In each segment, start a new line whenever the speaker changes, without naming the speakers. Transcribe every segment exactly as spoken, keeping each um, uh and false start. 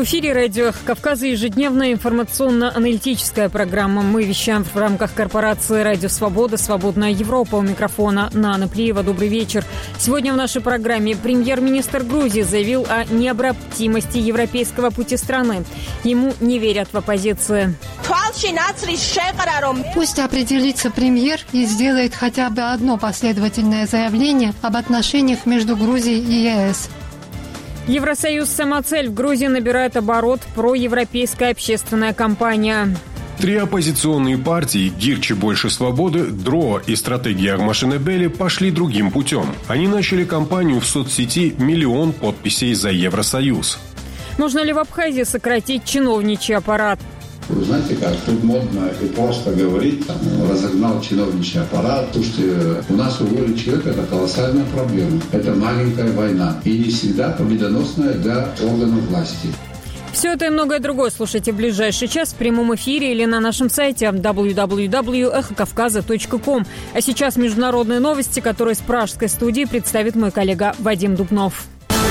В эфире радио «Эхо Кавказа» ежедневная информационно-аналитическая программа. Мы вещаем в рамках корпорации «Радио Свобода», «Свободная Европа». У микрофона Нана Плиева. Добрый вечер. Сегодня в нашей программе премьер-министр Грузии заявил о необратимости европейского пути страны. Ему не верят в оппозиции.
Пусть определится премьер и сделает хотя бы одно последовательное заявление об отношениях между Грузией и ЕС.
Евросоюз «Самоцель» в Грузии набирает оборот. Проевропейская общественная кампания.
Три оппозиционные партии «Гирчи. Больше свободы», «ДРО» и «Стратегия Агмашинебели» пошли другим путем. Они начали кампанию в соцсети «Миллион подписей за Евросоюз».
Нужно ли в Абхазии сократить чиновничий аппарат?
Вы знаете как, тут модно и просто говорить, там, разогнал чиновничий аппарат. Слушайте, у нас уволить человека – это колоссальная проблема. Это маленькая война. И не всегда победоносная для органов власти.
Все это и многое другое слушайте в ближайший час в прямом эфире или на нашем сайте дабл ю дабл ю дабл ю точка эхо кавказа точка ком. А сейчас международные новости, которые с пражской студии представит мой коллега Вадим Дубнов.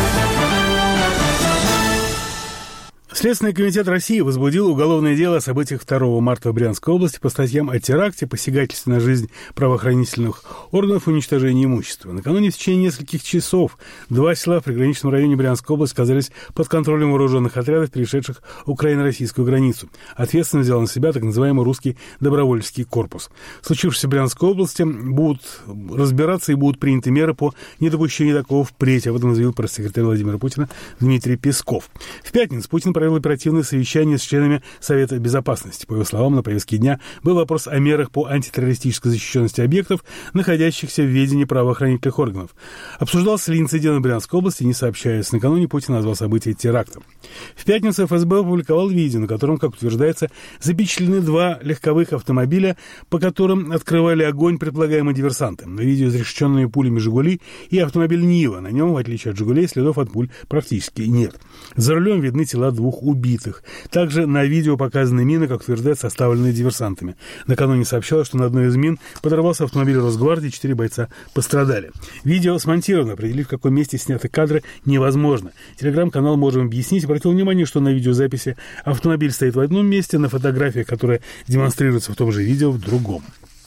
Следственный комитет России возбудил уголовное дело о событиях второго марта в Брянской области по статьям о теракте, посягательстве на жизнь правоохранительных органов и уничтожении имущества. Накануне в течение нескольких часов два села в приграничном районе Брянской области оказались под контролем вооруженных отрядов, перешедших украино-российскую границу. Ответственность взял на себя так называемый русский добровольческий корпус. Случившееся в Брянской области будут разбираться и будут приняты меры по недопущению такого впредь. Об этом заявил пресс-секретарь Владимира Путина Дмитрий Песков. В пятницу Путин провел оперативное совещание с членами Совета Безопасности. По его словам, на повестке дня был вопрос о мерах по антитеррористической защищенности объектов, находящихся в ведении правоохранительных органов. Обсуждался ли инцидент в Брянской области, не сообщаясь. Накануне Путин назвал событие терактом. В пятницу эф эс бэ опубликовал видео, на котором, как утверждается, запечатлены два легковых автомобиля, по которым открывали огонь предполагаемые диверсанты. На видео изрешеченные пулями «Жигули» и автомобиль «Нива». На нем, в отличие от «Жигулей», следов от пуль практически нет. За рулем видны тела двух убитых. Также на видео показаны мины, как утверждается, составленные диверсантами. Накануне сообщалось, что на одной из мин подорвался автомобиль Росгвардии, четыре бойца пострадали. Видео смонтировано, определив, в каком месте сняты кадры, невозможно. Телеграм-канал «Можем объяснить» обратил внимание, что на видеозаписи автомобиль стоит в одном месте, на фотографиях, которые демонстрируются в том же видео, в другом.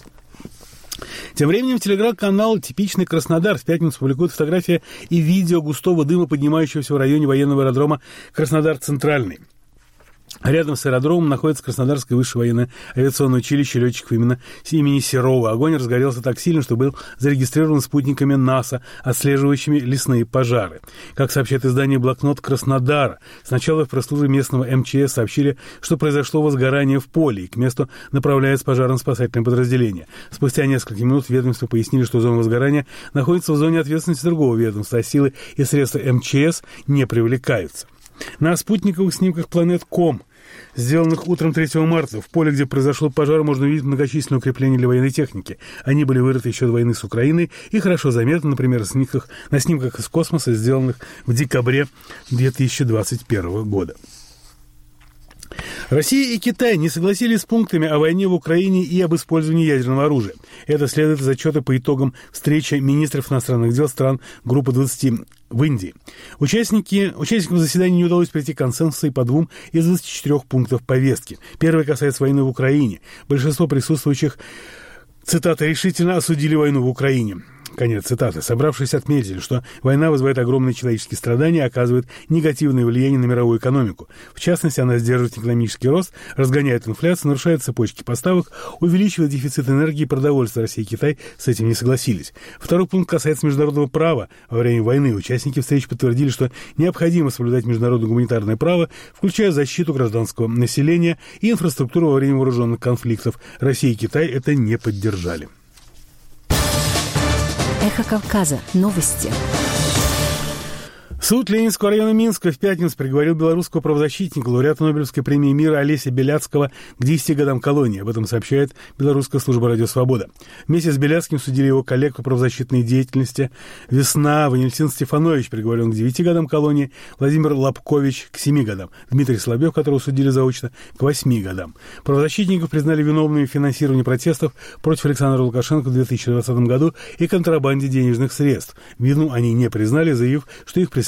Тем временем телеграм-канал «Типичный Краснодар» в пятницу публикует фотографии и видео густого дыма, поднимающегося в районе военного аэродрома Краснодар-Центральный. Рядом с аэродромом находится Краснодарское высшее военное авиационное училище летчиков именно имени Серова. Огонь разгорелся так сильно, что был зарегистрирован спутниками НАСА, отслеживающими лесные пожары. Как сообщает издание «Блокнот Краснодара», сначала в пресс-службе местного эм че эс сообщили, что произошло возгорание в поле, и к месту направляется пожарно-спасательное подразделение. Спустя несколько минут в ведомстве пояснили, что зона возгорания находится в зоне ответственности другого ведомства, а силы и средства эм че эс не привлекаются. На спутниковых снимках Planet точка ком, сделанных утром третьего марта, в поле, где произошел пожар, можно увидеть многочисленные укрепления для военной техники. Они были вырыты еще до войны с Украиной и хорошо заметны, например, на снимках, на снимках из космоса, сделанных в декабре две тысячи двадцать первого года. Россия и Китай не согласились с пунктами о войне в Украине и об использовании ядерного оружия. Это следует из отчета по итогам встречи министров иностранных дел стран группы двадцати в Индии. Участники, участникам заседания не удалось прийти к консенсусу по двум из двадцати четырёх пунктов повестки. Первый касается войны в Украине. Большинство присутствующих, цитата, решительно осудили войну в Украине. Конец цитаты. Собравшись, отметили, что война вызывает огромные человеческие страдания и оказывает негативное влияние на мировую экономику. В частности, она сдерживает экономический рост, разгоняет инфляцию, нарушает цепочки поставок, увеличивает дефицит энергии и продовольствия. Россия и Китай с этим не согласились. Второй пункт касается международного права. Во время войны участники встречи подтвердили, что необходимо соблюдать международное гуманитарное право, включая защиту гражданского населения и инфраструктуру во время вооруженных конфликтов. Россия и Китай это не поддержали.
Эхо Кавказа. Новости.
Суд Ленинского района Минска в пятницу приговорил белорусского правозащитника, лауреата Нобелевской премии мира Олеся Беляцкого к десяти годам колонии. Об этом сообщает белорусская служба «Радио Свобода». Вместе с Беляцким судили его коллег по правозащитной деятельности. Весна Валентин Стефанович приговорен к девяти годам колонии, Владимир Лобкович к семи годам, Дмитрий Соловьев, которого судили заочно, к восьми годам. Правозащитников признали виновными в финансировании протестов против Александра Лукашенко в две тысячи двадцатом году и контрабанде денежных средств. Вину они не признали, заявив, что их преследуют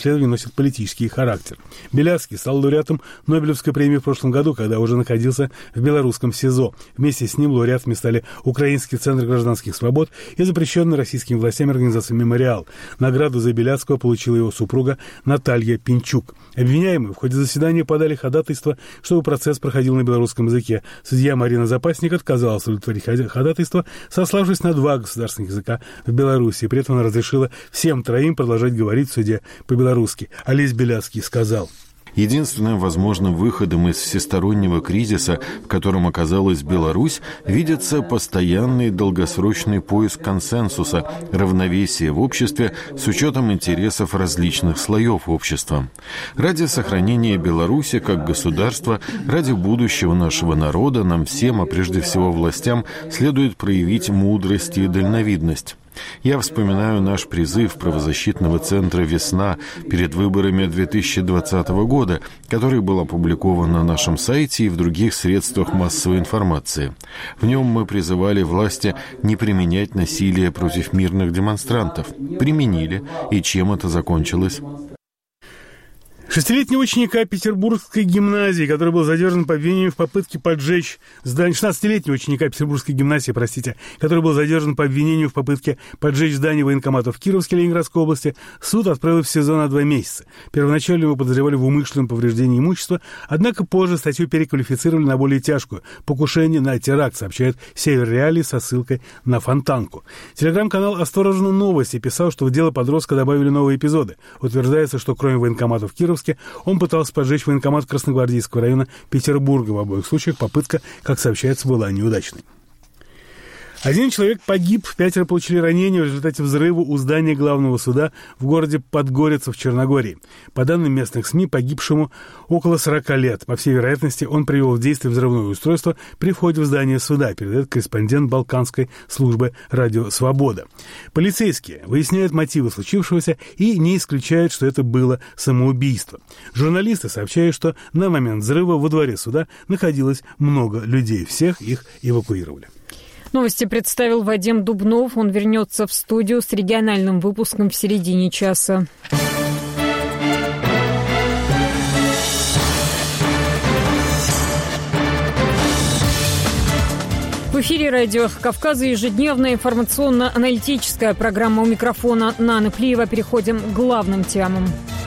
расследования носят политический характер. Белявский стал лауреатом Нобелевской премии в прошлом году, когда уже находился в белорусском СИЗО. Вместе с ним лауреатами стали Украинский центр гражданских свобод и запрещенная российскими властями организация «Мемориал». Награду за Белявского получила его супруга Наталья Пинчук. Обвиняемые в ходе заседания подали ходатайство, чтобы процесс проходил на белорусском языке. Судья Марина Запасник отказалась удовлетворить ходатайство, сославшись на два государственных языка в Беларуси. При этом она разрешила всем троим продолжать говорить в суде по-белорусски. Олесь Белявский сказал:
единственным возможным выходом из всестороннего кризиса, в котором оказалась Беларусь, видится постоянный долгосрочный поиск консенсуса, равновесия в обществе с учетом интересов различных слоев общества. Ради сохранения Беларуси как государства, ради будущего нашего народа, нам всем, а прежде всего властям, следует проявить мудрость и дальновидность. Я вспоминаю наш призыв правозащитного центра «Весна» перед выборами две тысячи двадцатого года, который был опубликован на нашем сайте и в других средствах массовой информации. В нем мы призывали власти не применять насилие против мирных демонстрантов. Применили, и чем это закончилось?
Шестилетнего ученика Петербургской гимназии, который был задержан по обвинению в попытке поджечь здание... шестнадцатилетнего ученика Петербургской гимназии, простите, который был задержан по обвинению в попытке поджечь здание военкомата в Кировске Ленинградской области, суд отправил в СИЗО на два месяца. Первоначально его подозревали в умышленном повреждении имущества, однако позже статью переквалифицировали на более тяжкую – покушение на теракт, сообщает Север Реалии со ссылкой на Фонтанку. Телеграм-канал «Осторожно, новости» писал, что в дело подростка добавили новые эпизоды. Утверждается, что кроме военкомата в Кировске он пытался поджечь военкомат Красногвардейского района Петербурга. В обоих случаях попытка, как сообщается, была неудачной. Один человек погиб, пятеро получили ранения в результате взрыва у здания главного суда в городе Подгорица в Черногории. По данным местных СМИ, погибшему около сорока лет. По всей вероятности, он привел в действие взрывное устройство при входе в здание суда, передает корреспондент Балканской службы «Радио Свобода». Полицейские выясняют мотивы случившегося и не исключают, что это было самоубийство. Журналисты сообщают, что на момент взрыва во дворе суда находилось много людей. Всех их эвакуировали.
Новости представил Вадим Дубнов. Он вернется в студию с региональным выпуском в середине часа. В эфире радио «Эхо Кавказа» ежедневная информационно-аналитическая программа. У микрофона Нана Плиева. Переходим к главным темам.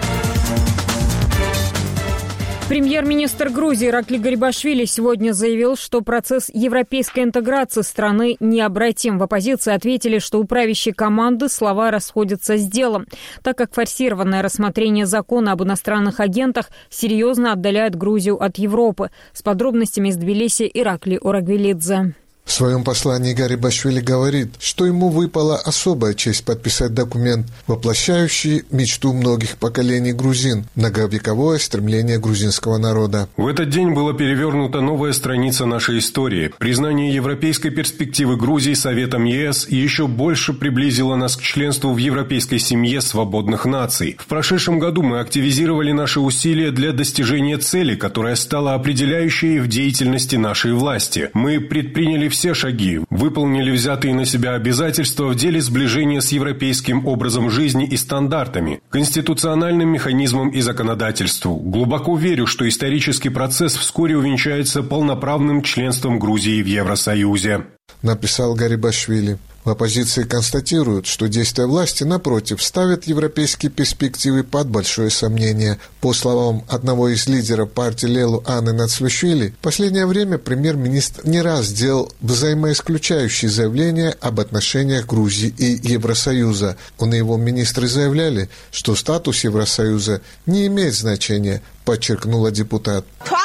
Премьер-министр Грузии Иракли Гарибашвили сегодня заявил, что процесс европейской интеграции страны необратим. В оппозиции ответили, что у правящей команды слова расходятся с делом, так как форсированное рассмотрение закона об иностранных агентах серьезно отдаляет Грузию от Европы. С подробностями из Тбилиси Иракли Орагвелидзе.
В своем послании Гарибашвили говорит, что ему выпала особая честь подписать документ, воплощающий мечту многих поколений грузин, многовековое стремление грузинского народа.
В этот день была перевернута новая страница нашей истории. Признание европейской перспективы Грузии Советом ЕС еще больше приблизило нас к членству в европейской семье свободных наций. В прошедшем году мы активизировали наши усилия для достижения цели, которая стала определяющей в деятельности нашей власти. Мы предприняли все все шаги, выполнили взятые на себя обязательства в деле сближения с европейским образом жизни и стандартами, конституциональным механизмом и законодательству. Глубоко верю, что исторический процесс вскоре увенчается полноправным членством Грузии в Евросоюзе.
Написал Гарибашвили. В оппозиции констатируют, что действия власти, напротив, ставят европейские перспективы под большое сомнение. По словам одного из лидеров партии Лелу Анны Нацлюшвили, в последнее время премьер-министр не раз сделал взаимоисключающие заявления об отношениях Грузии и Евросоюза. Он и его министры заявляли, что статус Евросоюза не имеет значения, подчеркнула депутат.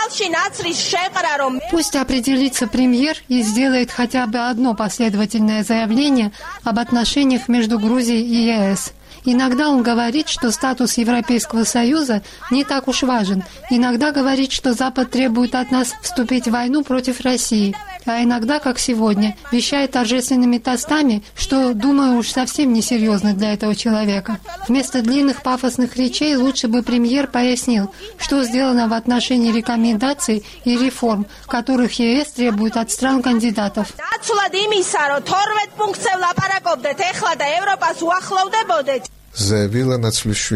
Пусть определится премьер и сделает хотя бы одно последовательное заявление об отношениях между Грузией и ЕС. Иногда он говорит, что статус Европейского Союза не так уж важен. Иногда говорит, что Запад требует от нас вступить в войну против России. А иногда, как сегодня, вещает торжественными тостами, что, думаю, уж совсем несерьезно для этого человека. Вместо длинных пафосных речей лучше бы премьер пояснил, что сделано в отношении рекомендаций и реформ, которых ЕС требует от стран-кандидатов.
Заявила Нацлюшвили.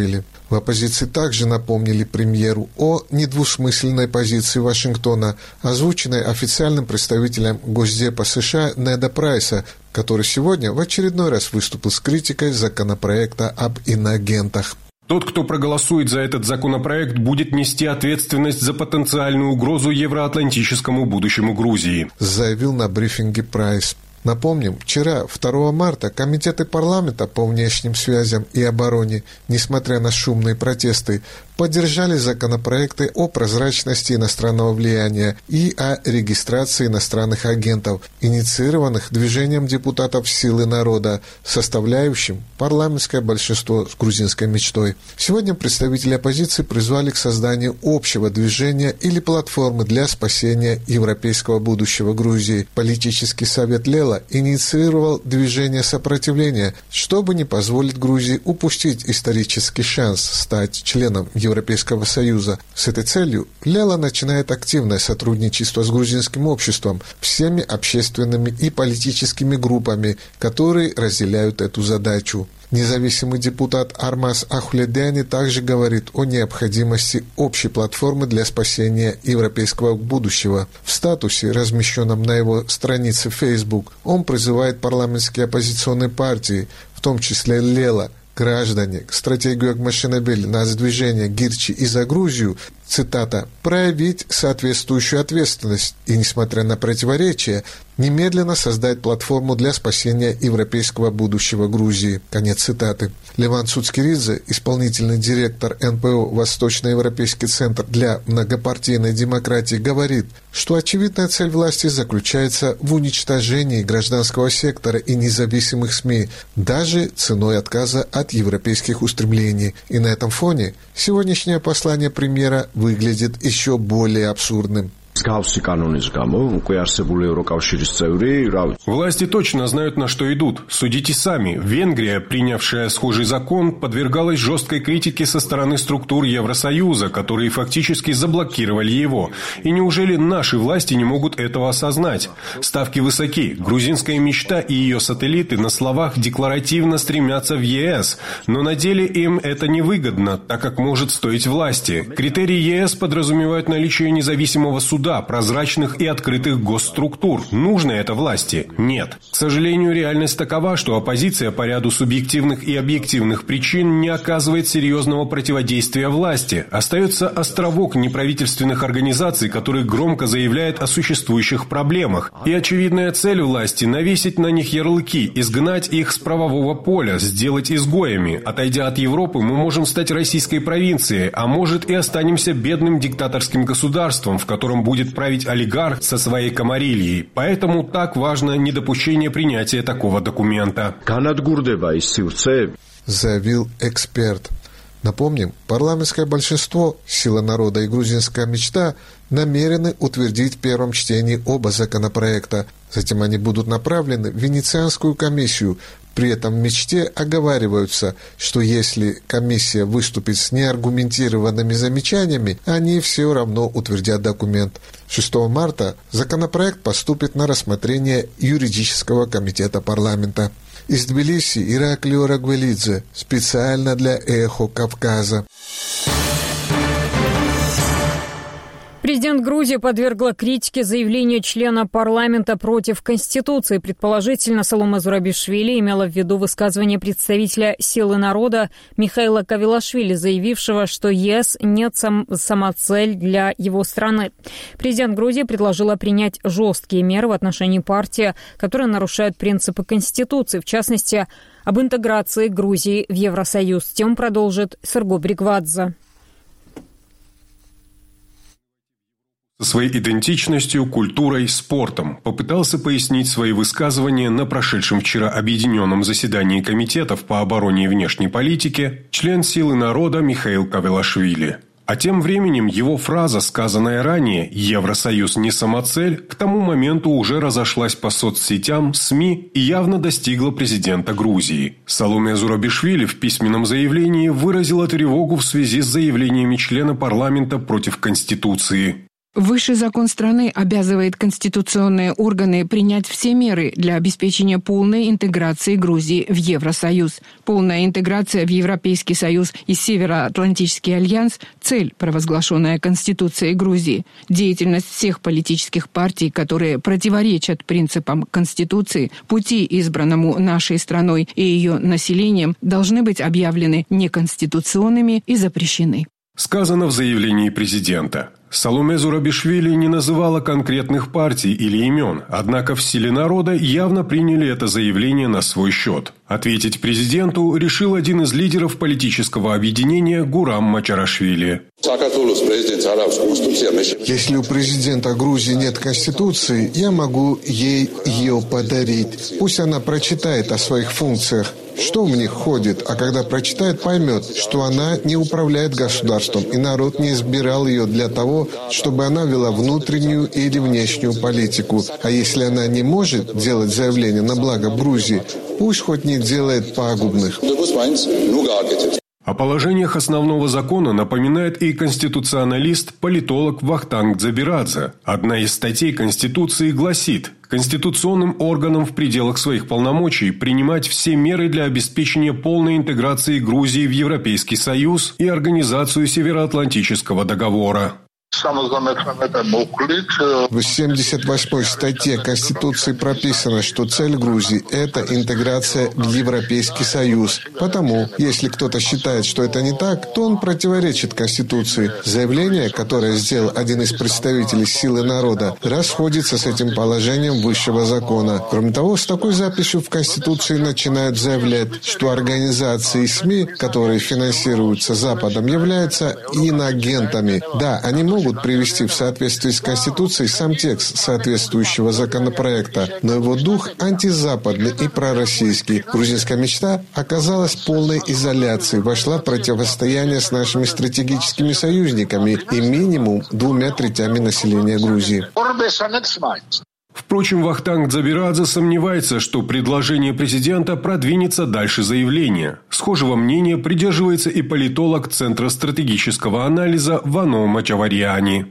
В оппозиции также напомнили премьеру о недвусмысленной позиции Вашингтона, озвученной официальным представителем Госдепа США Неда Прайса, который сегодня в очередной раз выступил с критикой законопроекта об иноагентах.
Тот, кто проголосует за этот законопроект, будет нести ответственность за потенциальную угрозу евроатлантическому будущему Грузии,
заявил на брифинге Прайс. Напомним, вчера, второго марта, комитеты парламента по внешним связям и обороне, несмотря на шумные протесты, поддержали законопроекты о прозрачности иностранного влияния и о регистрации иностранных агентов, инициированных движением депутатов «Силы народа», составляющим парламентское большинство с грузинской мечтой. Сегодня представители оппозиции призвали к созданию общего движения или платформы для спасения европейского будущего Грузии. Политический совет Лела инициировал движение сопротивления, чтобы не позволить Грузии упустить исторический шанс стать членом Европейского Союза. С этой целью Лела начинает активное сотрудничество с грузинским обществом, всеми общественными и политическими группами, которые разделяют эту задачу. Независимый депутат Армаз Ахуледяни также говорит о необходимости общей платформы для спасения европейского будущего. В статусе, размещенном на его странице Facebook, он призывает парламентские оппозиционные партии, в том числе Лела, граждане, стратегию Акмашинабели, нацдвижение Гирчи и за Грузию, цитата, проявить соответствующую ответственность и, несмотря на противоречия, немедленно создать платформу для спасения европейского будущего Грузии. Конец цитаты. Леван Цуцкиридзе, исполнительный директор эн пэ о Восточноевропейский центр для многопартийной демократии, говорит, что очевидная цель власти заключается в уничтожении гражданского сектора и независимых СМИ, даже ценой отказа от европейских устремлений. И на этом фоне сегодняшнее послание премьера выглядит еще более абсурдным.
Власти точно знают, на что идут. Судите сами. Венгрия, принявшая схожий закон, подвергалась жесткой критике со стороны структур Евросоюза, которые фактически заблокировали его. И неужели наши власти не могут этого осознать? Ставки высоки. Грузинская мечта и ее сателлиты на словах декларативно стремятся в е эс, но на деле им это невыгодно, так как может стоить власти. Критерии е эс подразумевают наличие независимого суда, прозрачных и открытых госструктур. Нужно это власти? Нет. К сожалению, реальность такова, что оппозиция по ряду субъективных и объективных причин не оказывает серьезного противодействия власти. Остается островок неправительственных организаций, который громко заявляет о существующих проблемах. И очевидная цель власти – навесить на них ярлыки, изгнать их с правового поля, сделать изгоями. Отойдя от Европы, мы можем стать российской провинцией, а может и останемся бедным диктаторским государством, в котором будет править олигарх со своей комарильей. Поэтому так важно недопущение принятия такого документа.
Заявил эксперт. Напомним, парламентское большинство, «Сила народа» и «Грузинская мечта» намерены утвердить в первом чтении оба законопроекта. Затем они будут направлены в Венецианскую комиссию. При этом в «Мечте» оговариваются, что если комиссия выступит с неаргументированными замечаниями, они все равно утвердят документ. шестого марта законопроект поступит на рассмотрение юридического комитета парламента. Из Тбилиси Ираклио Рагвелидзе, специально для «Эхо Кавказа».
Президент Грузии подвергла критике заявление члена парламента против Конституции. Предположительно, Саломе Зурабишвили имела в виду высказывание представителя «Силы народа» Михаила Кавилашвили, заявившего, что е эс нет сам, самоцель для его страны. Президент Грузии предложила принять жесткие меры в отношении партии, которые нарушают принципы Конституции, в частности, об интеграции Грузии в Евросоюз. Тему продолжит Серго Бригвадзе.
Со своей идентичностью, культурой, спортом попытался пояснить свои высказывания на прошедшем вчера объединенном заседании комитетов по обороне и внешней политике член «Силы народа» Михаил Кавилашвили. А тем временем его фраза, сказанная ранее «Евросоюз не самоцель», к тому моменту уже разошлась по соцсетям, СМИ и явно достигла президента Грузии. Саломе Зурабишвили в письменном заявлении выразила тревогу в связи с заявлениями члена парламента против Конституции.
Высший закон страны обязывает конституционные органы принять все меры для обеспечения полной интеграции Грузии в Евросоюз. Полная интеграция в Европейский Союз и Североатлантический альянс – цель, провозглашенная Конституцией Грузии. Деятельность всех политических партий, которые противоречат принципам Конституции, пути, избранному нашей страной и ее населением, должны быть объявлены неконституционными и запрещены.
Сказано в заявлении президента. Саломе Зурабишвили не называла конкретных партий или имен, однако в силе народа явно приняли это заявление на свой счет. Ответить президенту решил один из лидеров политического объединения Гурам Мачарашвили.
Если у президента Грузии нет конституции, я могу ей ее подарить. Пусть она прочитает о своих функциях, что в них входит, а когда прочитает, поймет, что она не управляет государством, и народ не избирал ее для того, чтобы она вела внутреннюю или внешнюю политику. А если она не может делать заявления на благо Грузии, пусть хоть не делает пагубных.
О положениях основного закона напоминает и конституционалист, политолог Вахтанг Дзабирадзе. Одна из статей Конституции гласит: конституционным органам в пределах своих полномочий принимать все меры для обеспечения полной интеграции Грузии в Европейский Союз и Организацию Североатлантического договора.
В семьдесят восьмой статье Конституции прописано, что цель Грузии – это интеграция в Европейский Союз. Потому, если кто-то считает, что это не так, то он противоречит Конституции. Заявление, которое сделал один из представителей силы народа, расходится с этим положением высшего закона. Кроме того, с такой записью в Конституции начинают заявлять, что организации и СМИ, которые финансируются Западом, являются иноагентами. Да, они могут могут привести в соответствии с Конституцией сам текст соответствующего законопроекта, но его дух антизападный и пророссийский. Грузинская мечта оказалась в полной изоляции, вошла в противостояние с нашими стратегическими союзниками и минимум двумя третями населения Грузии.
Впрочем, Вахтанг Дзабирадзе сомневается, что предложение президента продвинется дальше заявления. Схожего мнения придерживается и политолог Центра стратегического анализа Вано Мачаварьяни.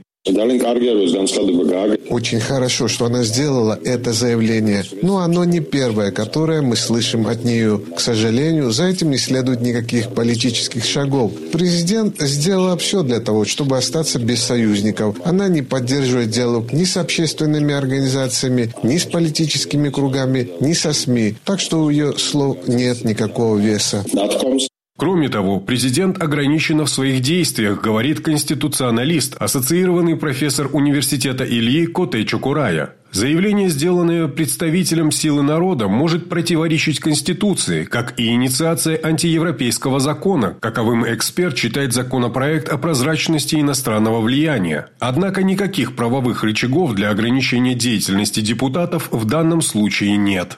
Очень хорошо, что она сделала это заявление, но оно не первое, которое мы слышим от нее. К сожалению, за этим не следует никаких политических шагов. Президент сделала все для того, чтобы остаться без союзников. Она не поддерживает диалог ни с общественными организациями, ни с политическими кругами, ни со СМИ. Так что у ее слов нет никакого веса.
Кроме того, президент ограниченно в своих действиях, говорит конституционалист, ассоциированный профессор университета Ильи Коте Чокурая. Заявление, сделанное представителем силы народа, может противоречить Конституции, как и инициация антиевропейского закона, каковым эксперт считает законопроект о прозрачности иностранного влияния. Однако никаких правовых рычагов для ограничения деятельности депутатов в данном случае нет.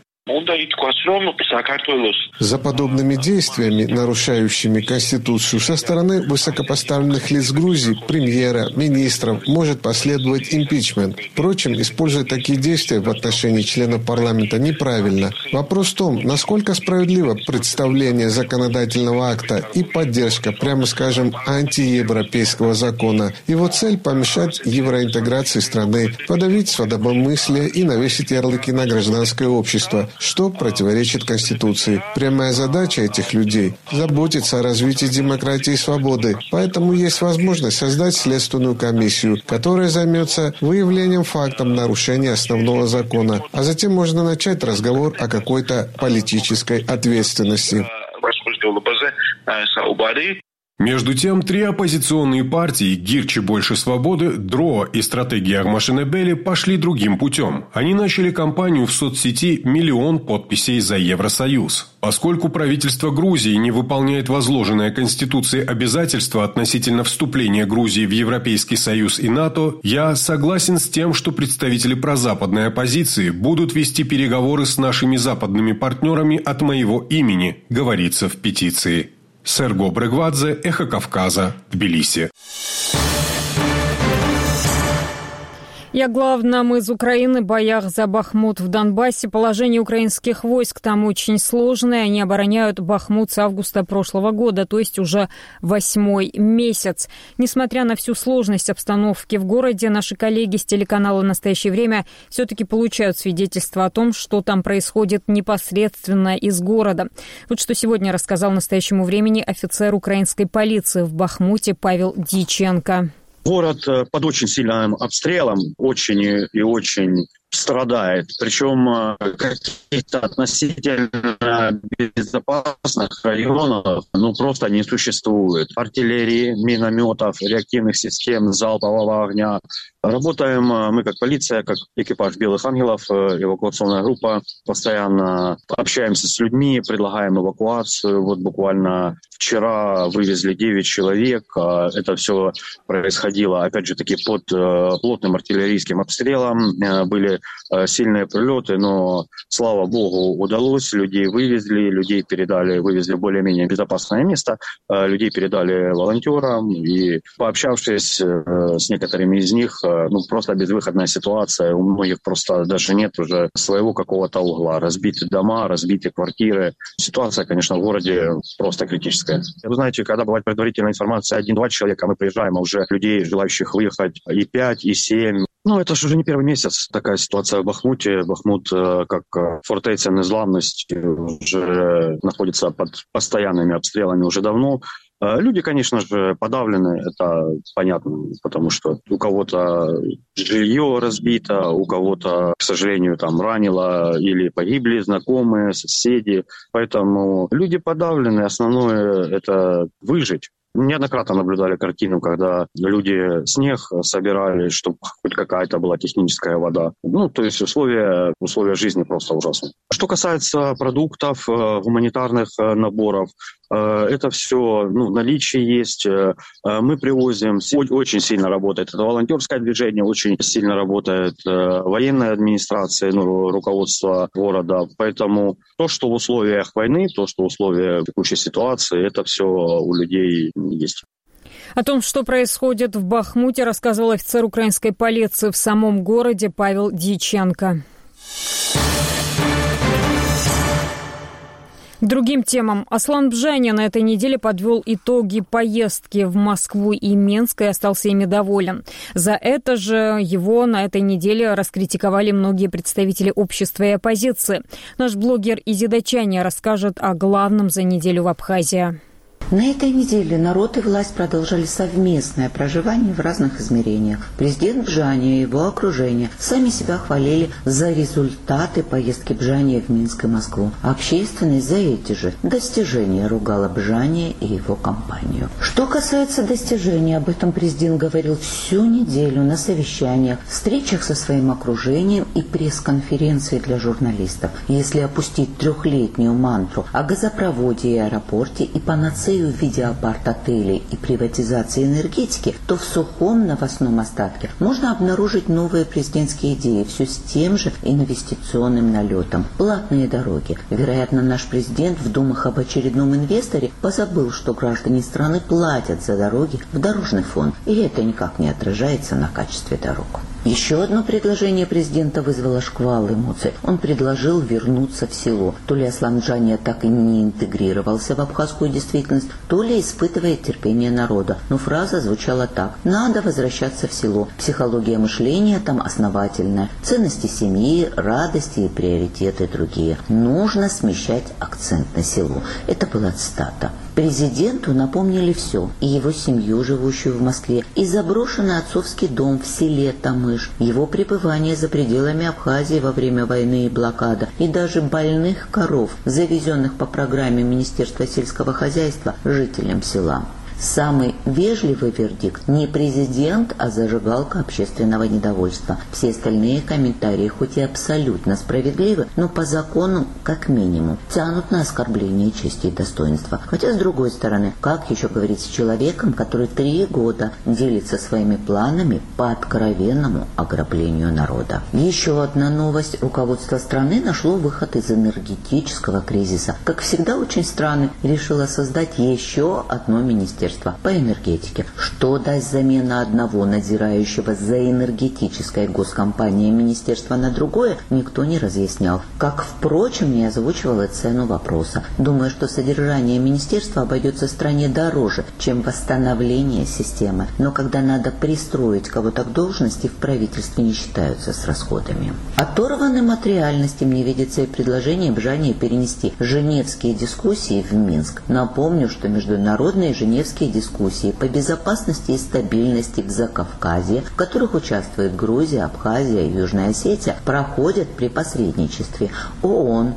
За подобными действиями, нарушающими Конституцию, со стороны высокопоставленных лиц Грузии, премьера, министров, может последовать импичмент. Впрочем, использовать такие действия в отношении членов парламента неправильно. Вопрос в том, насколько справедливо представление законодательного акта и поддержка, прямо скажем, антиевропейского закона. Его цель – помешать евроинтеграции страны, подавить свободомыслие и навесить ярлыки на гражданское общество, что противоречит Конституции. Прямая задача этих людей – заботиться о развитии демократии и свободы. Поэтому есть возможность создать следственную комиссию, которая займется выявлением фактов нарушения основного закона. А затем можно начать разговор о какой-то политической ответственности.
Между тем, три оппозиционные партии «Гирчи больше свободы», «ДРО» и «Стратегия Армашинебели» пошли другим путем. Они начали кампанию в соцсети «Миллион подписей за Евросоюз». Поскольку правительство Грузии не выполняет возложенное Конституцией обязательства относительно вступления Грузии в Европейский Союз и НАТО, я согласен с тем, что представители прозападной оппозиции будут вести переговоры с нашими западными партнерами от моего имени, говорится в петиции. Серго Брегвадзе, Эхо Кавказа, Тбилиси.
И о главном из Украины, боях за Бахмут в Донбассе. Положение украинских войск там очень сложное. Они обороняют Бахмут с августа прошлого года, то есть уже восьмой месяц. Несмотря на всю сложность обстановки в городе, наши коллеги с телеканала «Настоящее время» все-таки получают свидетельства о том, что там происходит непосредственно из города. Вот что сегодня рассказал «Настоящему времени» офицер украинской полиции в Бахмуте Павел Дьяченко.
Город под очень сильным обстрелом, очень и очень страдает. Причем каких-то относительно безопасных районов ну, просто не существует. Артиллерии, минометов, реактивных систем залпового огня. Работаем мы как полиция, как экипаж «Белых ангелов», эвакуационная группа. Постоянно общаемся с людьми, предлагаем эвакуацию. Вот буквально вчера вывезли девять человек. Это все происходило, опять же таки, под плотным артиллерийским обстрелом. Были сильные прилеты, но, слава богу, удалось. Людей вывезли, людей передали, вывезли в более-менее безопасное место. Людей передали волонтерам. И пообщавшись с некоторыми из них, ну, просто безвыходная ситуация. У многих просто даже нет уже своего какого-то угла. Разбиты дома, разбиты квартиры. Ситуация, конечно, в городе просто критическая. Вы знаете, когда бывает предварительная информация один-два человека, мы приезжаем, а уже людей, желающих выехать, и пять, и семь. Ну, это же уже не первый месяц такая ситуация в Бахмуте. Бахмут, как фортеця незламности, уже находится под постоянными обстрелами уже давно. Люди, конечно же, подавлены, это понятно, потому что у кого-то жилье разбито, у кого-то, к сожалению, там ранило или погибли знакомые, соседи. Поэтому люди подавлены, основное – это выжить. Неоднократно наблюдали картину, когда люди снег собирали, чтобы хоть какая-то была техническая вода. Ну, то есть условия, условия жизни просто ужасные. Что касается продуктов, гуманитарных наборов, это все ну, в наличии есть. Мы привозим, очень сильно работает это волонтерское движение, очень сильно работает военная администрация, ну, руководство города. Поэтому то, что в условиях войны, то, что в условиях текущей ситуации, это все у людей есть.
О том, что происходит в Бахмуте, рассказывал офицер украинской полиции в самом городе Павел Дьяченко. К другим темам. Аслан Бжаня на этой неделе подвел итоги поездки в Москву и Минск и остался ими доволен. За это же его на этой неделе раскритиковали многие представители общества и оппозиции. Наш блогер Изида Чаня расскажет о главном за неделю в Абхазии.
На этой неделе народ и власть продолжали совместное проживание в разных измерениях. Президент Бжаня и его окружение сами себя хвалили за результаты поездки Бжаня в Минск и Москву. Общественность за эти же достижения ругала Бжаня и его компанию. Что касается достижений, об этом президент говорил всю неделю на совещаниях, встречах со своим окружением и пресс-конференции для журналистов. Если опустить трехлетнюю мантру о газопроводе и аэропорте и панацею в виде апарт-отелей и приватизации энергетики, то в сухом новостном остатке можно обнаружить новые президентские идеи, все с тем же инвестиционным налетом. Платные дороги. Вероятно, наш президент в думах об очередном инвесторе позабыл, что граждане страны платят за дороги в дорожный фонд, и это никак не отражается на качестве дорог. Еще одно предложение президента вызвало шквал эмоций. Он предложил вернуться в село. То ли Аслан Бжаня так и не интегрировался в абхазскую действительность, то ли испытывает терпение народа. Но фраза звучала так: надо возвращаться в село. Психология мышления там основательная. Ценности семьи, радости и приоритеты другие. Нужно смещать акцент на село. Это была цитата. Президенту напомнили все. И его семью, живущую в Москве, и заброшенный отцовский дом в селе Тамыш, его пребывание за пределами Абхазии во время войны и блокады, и даже больных коров, завезенных по программе Министерства сельского хозяйства жителям села. Самый вежливый вердикт – не президент, а зажигалка общественного недовольства. Все остальные комментарии, хоть и абсолютно справедливы, но по закону, как минимум, тянут на оскорбление чести и достоинства. Хотя, с другой стороны, как еще говорить с человеком, который три года делится своими планами по откровенному ограблению народа? Еще одна новость. Руководство страны нашло выход из энергетического кризиса. Как всегда, очень странно, решило создать еще одно министерство министерства по энергетике. Что даст замена одного надзирающего за энергетической госкомпанией министерства на другое, никто не разъяснял. Как, впрочем, не озвучивал и цену вопроса. Думаю, что содержание министерства обойдется стране дороже, чем восстановление системы. Но когда надо пристроить кого-то к должности, в правительстве не считаются с расходами. Оторванным от реальности мне видится и предложение Бжания перенести женевские дискуссии в Минск. Напомню, что международные женевские дискуссии по безопасности и стабильности в Закавказье, в которых участвуют Грузия, Абхазия и Южная Осетия, проходят при посредничестве ООН,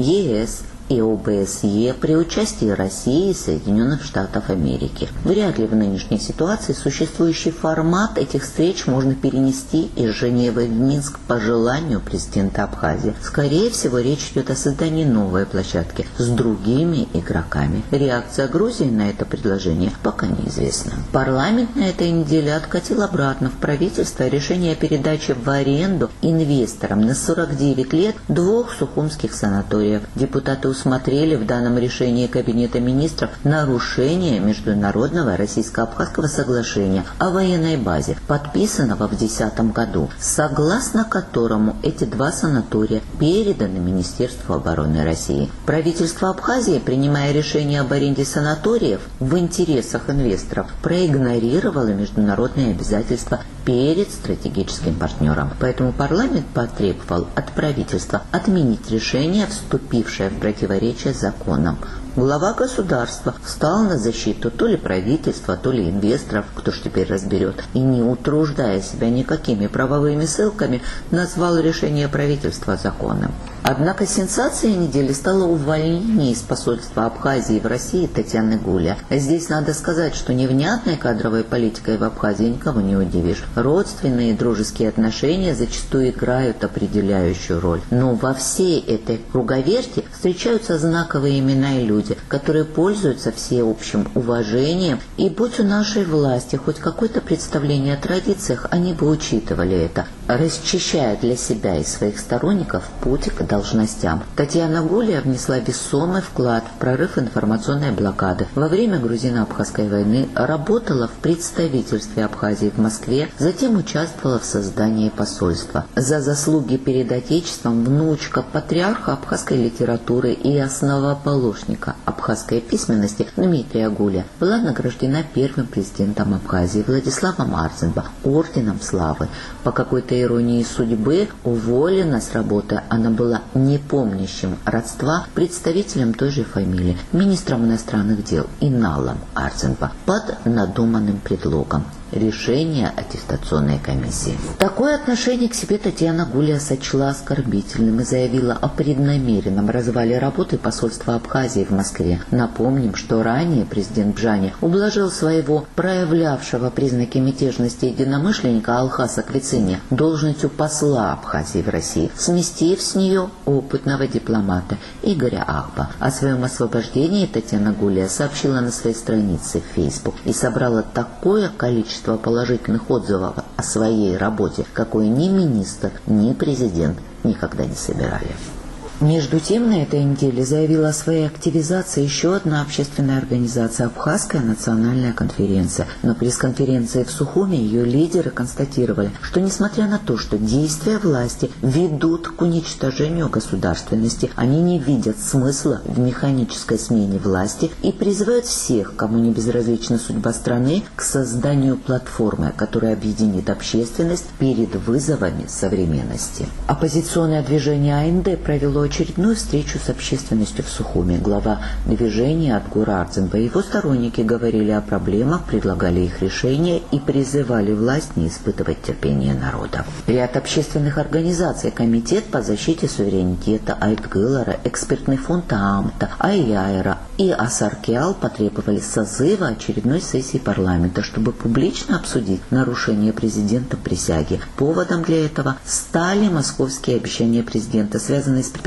ЕС и ОБСЕ при участии России и Соединенных Штатов Америки. Вряд ли в нынешней ситуации существующий формат этих встреч можно перенести из Женевы в Минск по желанию президента Абхазии. Скорее всего, речь идет о создании новой площадки с другими игроками. Реакция Грузии на это предложение пока неизвестна. Парламент на этой неделе откатил обратно в правительство решение о передаче в аренду инвесторам на сорок девять лет двух сухумских санаториев. Депутаты усмотрели в данном решении Кабинета министров нарушение международного российско-абхазского соглашения о военной базе, подписанного в две тысячи десятом году, согласно которому эти два санатория переданы Министерству обороны России. Правительство Абхазии, принимая решение об аренде санаториев в интересах инвесторов, проигнорировало международные обязательства перед стратегическим партнером. Поэтому парламент потребовал от правительства отменить решение, вступившее в противоречие с законом. Глава государства встал на защиту то ли правительства, то ли инвесторов, кто ж теперь разберет, и, не утруждая себя никакими правовыми ссылками, назвал решение правительства законным. Однако сенсацией недели стало увольнение из посольства Абхазии в России Татьяны Гуля. Здесь надо сказать, что невнятной кадровой политикой в Абхазии никого не удивишь. Родственные и дружеские отношения зачастую играют определяющую роль. Но во всей этой круговерти встречаются знаковые имена и люди, которые пользуются всеобщим уважением, и будь у нашей власти хоть какое-то представление о традициях, они бы учитывали это, расчищая для себя и своих сторонников путь к должностям. Татьяна Гуля внесла весомый вклад в прорыв информационной блокады. Во время грузино-абхазской войны работала в представительстве Абхазии в Москве, затем участвовала в создании посольства. За заслуги перед Отечеством внучка патриарха абхазской литературы и основоположника абхазской письменности Дмитрия Гуля была награждена первым президентом Абхазии Владиславом Арзенбо орденом славы. По какой-то иронии судьбы уволена с работы она была не помнящим родства представителем той же фамилии, министром иностранных дел Иналом Арзенбо, под надуманным предлогом решение аттестационной комиссии. Такое отношение к себе Татьяна Гуля сочла оскорбительным и заявила о преднамеренном развале работы посольства Абхазии в Москве. Напомним, что ранее президент Бжания ублажил своего проявлявшего признаки мятежности единомышленника Алхаса Квицини должностью посла Абхазии в России, сместив с нее опытного дипломата Игоря Ахба. О своем освобождении Татьяна Гуля сообщила на своей странице в Facebook и собрала такое количество положительных отзывов о своей работе, какой ни министр, ни президент никогда не собирали. Между тем, на этой неделе заявила о своей активизации еще одна общественная организация — Абхазская национальная конференция. На пресс-конференции в Сухуми ее лидеры констатировали, что несмотря на то, что действия власти ведут к уничтожению государственности, они не видят смысла в механической смене власти и призывают всех, кому не безразлична судьба страны, к созданию платформы, которая объединит общественность перед вызовами современности. Оппозиционное движение АНД провело очередную встречу с общественностью в Сухуми. Глава движения Атгур Арзенбо и его сторонники говорили о проблемах, предлагали их решения и призывали власть не испытывать терпение народа. Ряд общественных организаций, Комитет по защите суверенитета Айтгылара, Экспертный фонд ААМТа, Айяйра и Асаркиал потребовали созыва очередной сессии парламента, чтобы публично обсудить нарушение президента присяги. Поводом для этого стали московские обещания президента, связанные с принятием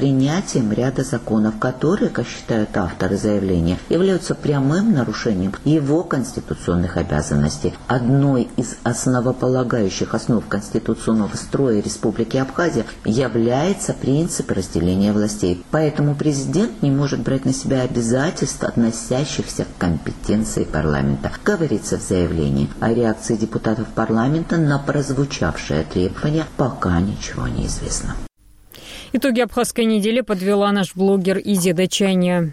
принятием ряда законов, которые, как считают авторы заявления, являются прямым нарушением его конституционных обязанностей. Одной из основополагающих основ конституционного строя Республики Абхазия является принцип разделения властей. Поэтому президент не может брать на себя обязательств, относящихся к компетенции парламента. Говорится в заявлении о реакции депутатов парламента на прозвучавшее требование, пока ничего не известно.
Итоги абхазской недели подвела наш блогер Изида Чайня.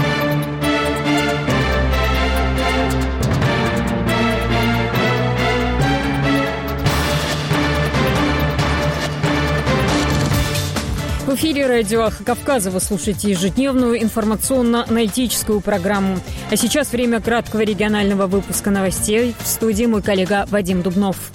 В эфире радио «Эхо Кавказа» вы слушаете ежедневную информационно-аналитическую программу. А сейчас время краткого регионального выпуска новостей. В студии мой коллега Вадим Дубнов.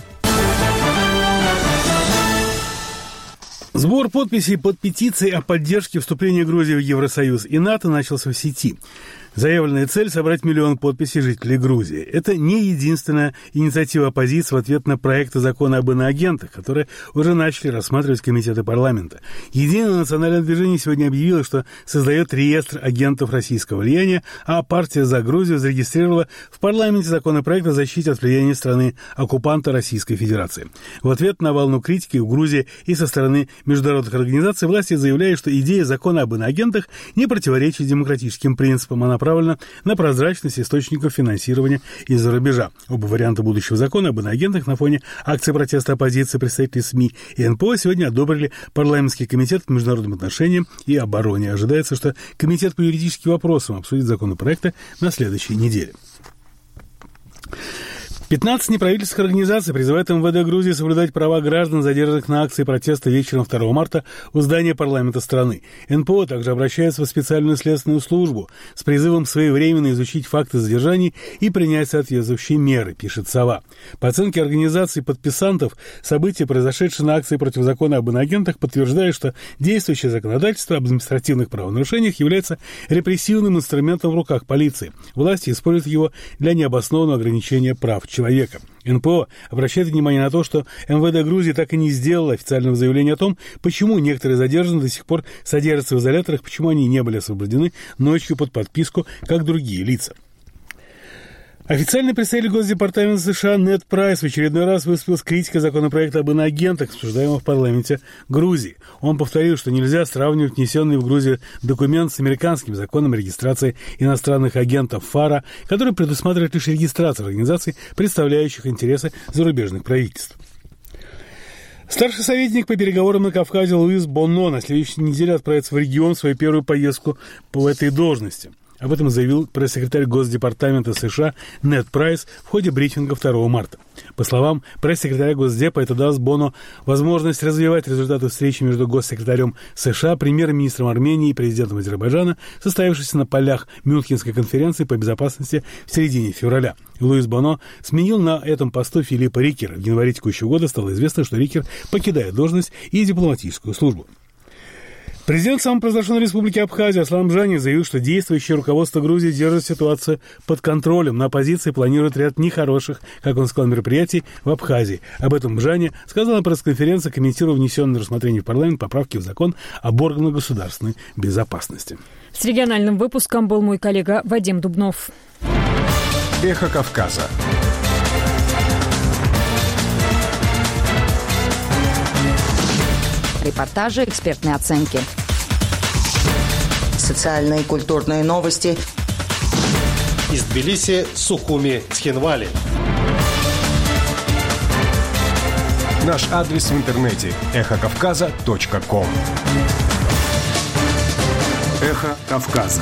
Сбор подписей под петицией о поддержке вступления Грузии в Евросоюз и НАТО начался в сети. Заявленная цель – собрать миллион подписей жителей Грузии. Это не единственная инициатива оппозиции в ответ на проекты закона об иноагентах, которые уже начали рассматривать комитеты парламента. Единое национальное движение сегодня объявило, что создает реестр агентов российского влияния, а партия «За Грузию» зарегистрировала в парламенте законопроект о защите от влияния страны-оккупанта Российской Федерации. В ответ на волну критики в Грузии и со стороны международных организаций власти заявляют, что идея закона об иноагентах не противоречит демократическим принципам, она направлена на прозрачность источников финансирования из-за рубежа. Оба варианта будущего закона об иноагентах на фоне акции протеста оппозиции, представителей СМИ и эн пэ о сегодня одобрили парламентский комитет по международным отношениям и обороне. Ожидается, что комитет по юридическим вопросам обсудит законопроекты на следующей неделе. пятнадцать неправительственных организаций призывают эм вэ дэ Грузии соблюдать права граждан, задержанных на акции протеста вечером второго марта у здания парламента страны. эн пэ о также обращается в специальную следственную службу с призывом своевременно изучить факты задержаний и принять соответствующие меры, пишет «Сова». По оценке организаций подписантов, события, произошедшие на акции против закона об иноагентах, подтверждают, что действующее законодательство об административных правонарушениях является репрессивным инструментом в руках полиции. Власти используют его для необоснованного ограничения прав человека. эн пэ о обращает внимание на то, что эм вэ дэ Грузии так и не сделало официального заявления о том, почему некоторые задержанные до сих пор содержатся в изоляторах, почему они не были освобождены ночью под подписку, как другие лица. Официальный представитель Госдепартамента США Нед Прайс в очередной раз выступил с критикой законопроекта об иноагентах, обсуждаемого в парламенте Грузии. Он повторил, что нельзя сравнивать внесенный в Грузию документ с американским законом о регистрации иностранных агентов ФАРА, который предусматривает лишь регистрацию организаций, представляющих интересы зарубежных правительств. Старший советник по переговорам на Кавказе Луис Боно на следующей неделе отправится в регион в свою первую поездку по этой должности. Об этом заявил пресс-секретарь Госдепартамента США Нед Прайс в ходе брифинга второго марта. По словам пресс-секретаря Госдепа, это даст Боно возможность развивать результаты встречи между госсекретарем США, премьер-министром Армении и президентом Азербайджана, состоявшейся на полях Мюнхенской конференции по безопасности в середине февраля. Луис Боно сменил на этом посту Филиппа Рикера. В январе текущего года стало известно, что Рикер покидает должность и дипломатическую службу. Президент самопровозглашенной республики Абхазия Аслан Бжани заявил, что действующее руководство Грузии держит ситуацию под контролем. На оппозиции планирует ряд нехороших, как он сказал, мероприятий в Абхазии. Об этом Бжани сказал на пресс-конференции, комментируя внесенные на рассмотрение в парламент поправки в закон об органах государственной безопасности.
С региональным выпуском был мой коллега Вадим Дубнов.
Эхо Кавказа.
Репортажи, экспертные оценки. Социальные и культурные новости.
Из Тбилиси, Сухуми, Цхинвали.
Наш адрес в интернете – эхо кавказа точка ком. Эхо Кавказа.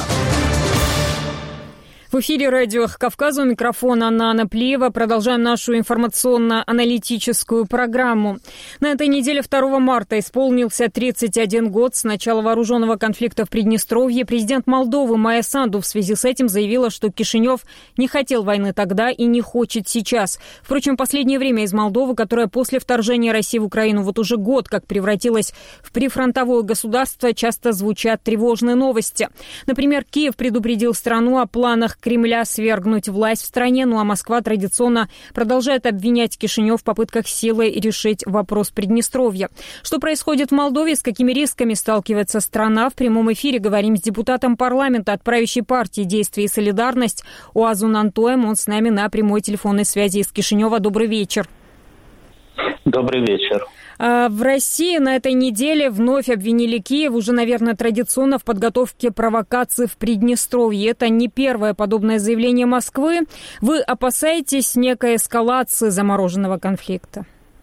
В эфире радио «Эхо Кавказа», у микрофона Анна Плиева. Продолжаем нашу информационно-аналитическую программу. На этой неделе второго марта исполнился тридцать один год с начала вооруженного конфликта в Приднестровье. Президент Молдовы Майя Санду в связи с этим заявила, что Кишинев не хотел войны тогда и не хочет сейчас. Впрочем, в последнее время из Молдовы, которая после вторжения России в Украину вот уже год как превратилась в прифронтовое государство, часто звучат тревожные новости. Например, Киев предупредил страну о планах попытках Кремля свергнуть власть в стране. Ну а Москва традиционно продолжает обвинять Кишинев в попытках силой решить вопрос Приднестровья. Что происходит в Молдове, с какими рисками сталкивается страна? В прямом эфире говорим с депутатом парламента от правящей партии «Действие и солидарность» Уазун Антоем. Он с нами на прямой телефонной связи из Кишинева. Добрый вечер.
Добрый вечер.
В России на этой неделе вновь обвинили Киев, уже, наверное, традиционно в подготовке провокаций в Приднестровье. Это не первое подобное заявление Москвы. Вы опасаетесь некой эскалации замороженного конфликта?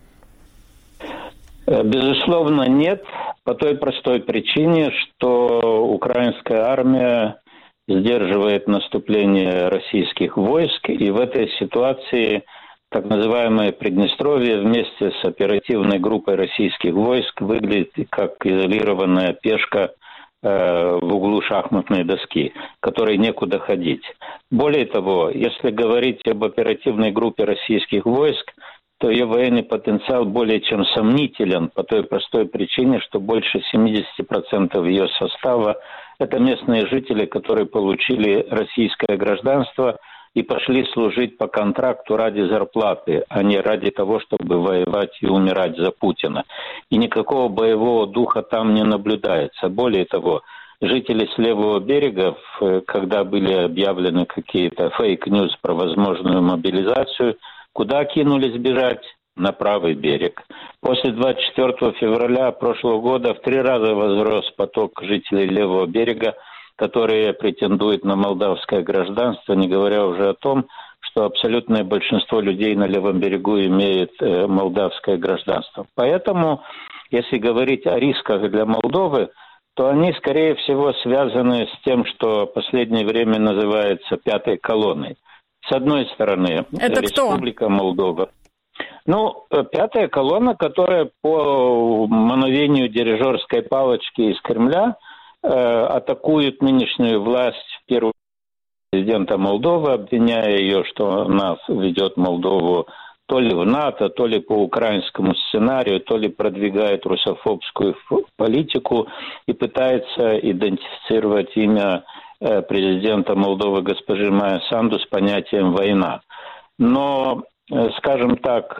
Безусловно, нет. По той простой причине, что украинская армия сдерживает наступление российских войск, и в этой ситуации так называемое Приднестровье вместе с оперативной группой российских войск выглядит как изолированная пешка э, в углу шахматной доски, которой некуда ходить. Более того, если говорить об оперативной группе российских войск, то ее военный потенциал более чем сомнителен по той простой причине, что больше семьдесят процентов ее состава – это местные жители, которые получили российское гражданство и пошли служить по контракту ради зарплаты, а не ради того, чтобы воевать и умирать за Путина. И никакого боевого духа там не наблюдается. Более того, жители с левого берега, когда были объявлены какие-то фейк-ньюс про возможную мобилизацию, куда кинулись бежать? На правый берег. После двадцать четвёртого февраля прошлого года в три раза возрос поток жителей левого берега, которые претендуют на молдавское гражданство, не говоря уже о том, что абсолютное большинство людей на левом берегу имеет э, молдавское гражданство. Поэтому, если говорить о рисках для Молдовы, то они, скорее всего, связаны с тем, что в последнее время называется пятой колонной. С одной стороны,
это
Республика
кто?
Молдова. Ну, пятая колонна, которая по мановению дирижерской палочки из Кремля э, атакует нынешнюю власть, в первую очередь президента Молдовы, обвиняя ее, что она ведет Молдову то ли в НАТО, то ли по украинскому сценарию, то ли продвигает русофобскую политику и пытается идентифицировать имя э, президента Молдовы госпожи Майя Санду с понятием «война». Но скажем так,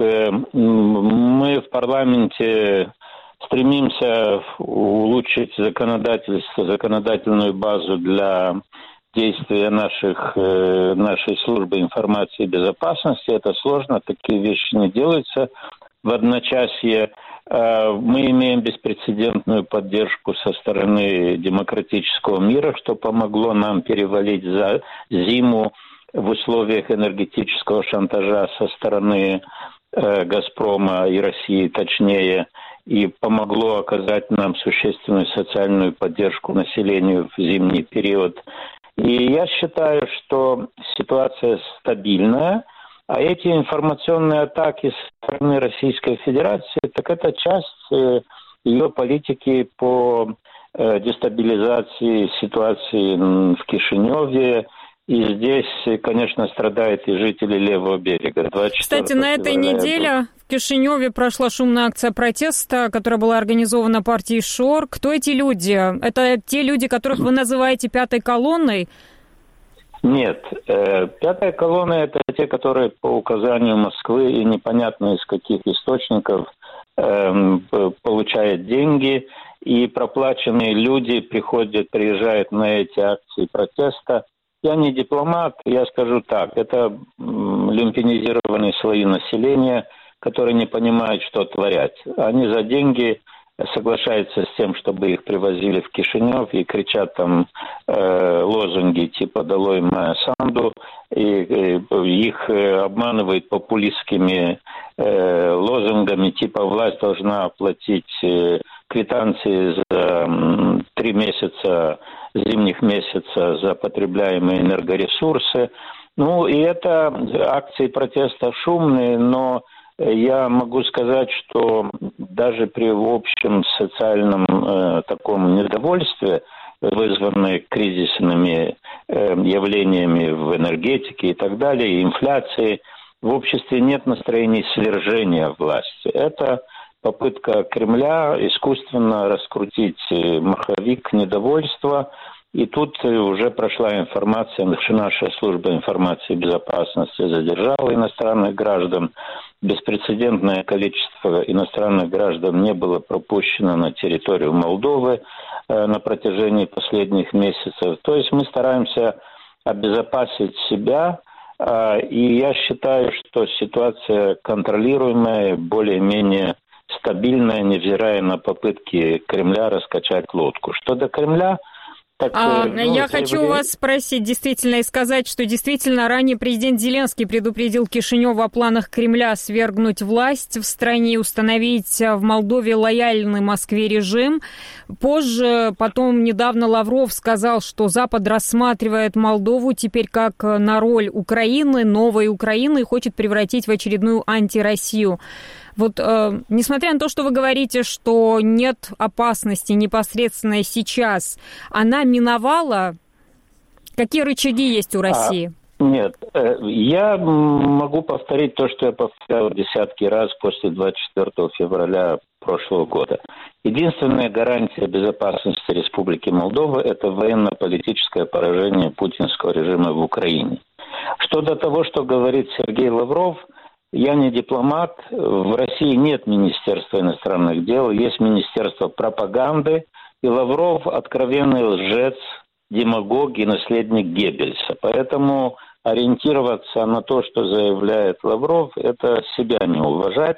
мы в парламенте стремимся улучшить законодательство, законодательную базу для действия наших, нашей службы информации и безопасности. Это сложно, такие вещи не делаются в одночасье. Мы имеем беспрецедентную поддержку со стороны демократического мира, что помогло нам перевалить за зиму в условиях энергетического шантажа со стороны э, «Газпрома» и России, точнее, и помогло оказать нам существенную социальную поддержку населению в зимний период. И я считаю, что ситуация стабильная, а эти информационные атаки со стороны Российской Федерации, так это часть э, ее политики по э, дестабилизации ситуации в Кишиневе. И здесь, конечно, страдают и жители левого берега.
Кстати, на этой неделе в Кишиневе прошла шумная акция протеста, которая была организована партией ШОР. Кто эти люди? Это те люди, которых вы называете пятой колонной?
Нет. Пятая колонна – это те, которые по указанию Москвы и непонятно из каких источников получают деньги. И проплаченные люди приходят, приезжают на эти акции протеста. Я не дипломат, я скажу так, это люмпинизированные слои населения, которые не понимают, что творят. Они за деньги соглашаются с тем, чтобы их привозили в Кишинев и кричат там э, лозунги типа «Долой Майя Санду», и, и их обманывают популистскими э, лозунгами типа «Власть должна оплатить э, квитанции за э, три месяца зимних месяца за потребляемые энергоресурсы. Ну, и это акции протеста шумные, но я могу сказать, что даже при общем социальном э, таком недовольстве, вызванном кризисными э, явлениями в энергетике и так далее, и инфляции, в обществе нет настроений свержения власти. Это попытка Кремля искусственно раскрутить маховик недовольства И тут уже прошла информация, что наша служба информации и безопасности задержала иностранных граждан. Беспрецедентное количество иностранных граждан не было пропущено на территорию Молдовы э, на протяжении последних месяцев. То есть мы стараемся обезопасить себя, э, и я считаю, что ситуация контролируемая, более-менее стабильная, невзирая на попытки Кремля раскачать лодку. Что до Кремля... Так,
а,
ну,
я хочу у вас спросить действительно и сказать, что действительно ранее президент Зеленский предупредил Кишинев о планах Кремля свергнуть власть в стране и установить в Молдове лояльный Москве режим. Позже, потом недавно Лавров сказал, что Запад рассматривает Молдову теперь как на роль Украины, новой Украины, и хочет превратить в очередную антироссию. Вот, э, несмотря на то, что вы говорите, что нет опасности непосредственно сейчас, она миновала? Какие рычаги есть у России?
А, нет, э, я могу повторить то, что я повторял десятки раз после двадцать четвёртого февраля прошлого года. Единственная гарантия безопасности Республики Молдова – это военно-политическое поражение путинского режима в Украине. Что до того, что говорит Сергей Лавров, я не дипломат, в России нет Министерства иностранных дел, есть Министерство пропаганды, и Лавров откровенный лжец, демагог и наследник Геббельса. Поэтому ориентироваться на то, что заявляет Лавров, это себя не уважать.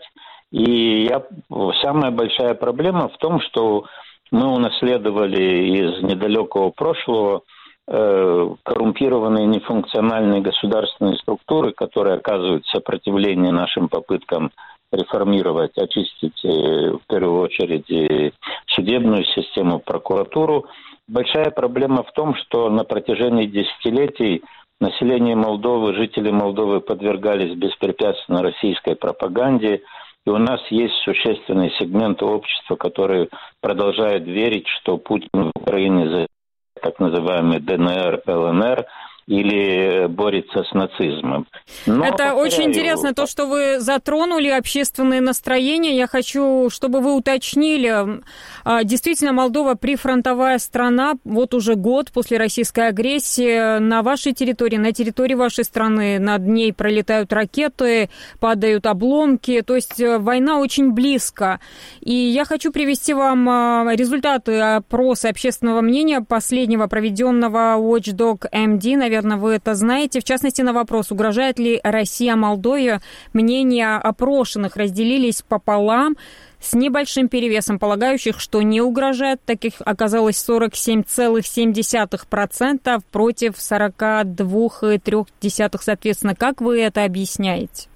И я, самая большая проблема в том, что мы унаследовали из недалекого прошлого коррумпированные нефункциональные государственные структуры, которые оказывают сопротивление нашим попыткам реформировать, очистить в первую очередь судебную систему, прокуратуру. Большая проблема в том, что на протяжении десятилетий население Молдовы, жители Молдовы подвергались беспрепятственно российской пропаганде, и у нас есть существенный сегмент общества, который продолжает верить, что Путин в Украине за так называемый ДНР, ЛНР, или борется с нацизмом. Но,
Это
повторяю,
очень интересно, то, что вы затронули общественные настроения. Я хочу, чтобы вы уточнили. Действительно, Молдова прифронтовая страна. Вот уже год после российской агрессии. На вашей территории, на территории вашей страны над ней пролетают ракеты, падают обломки. То есть война очень близко. И я хочу привести вам результаты опроса общественного мнения последнего, проведенного Watchdog эм ди, наверное, Наверное, вы это знаете. В частности, на вопрос, угрожает ли Россия Молдове, мнения опрошенных разделились пополам с небольшим перевесом полагающих, что не угрожает. Таких оказалось сорок семь целых семь десятых процента против сорок два целых три десятых процента, соответственно. Как вы это объясняете?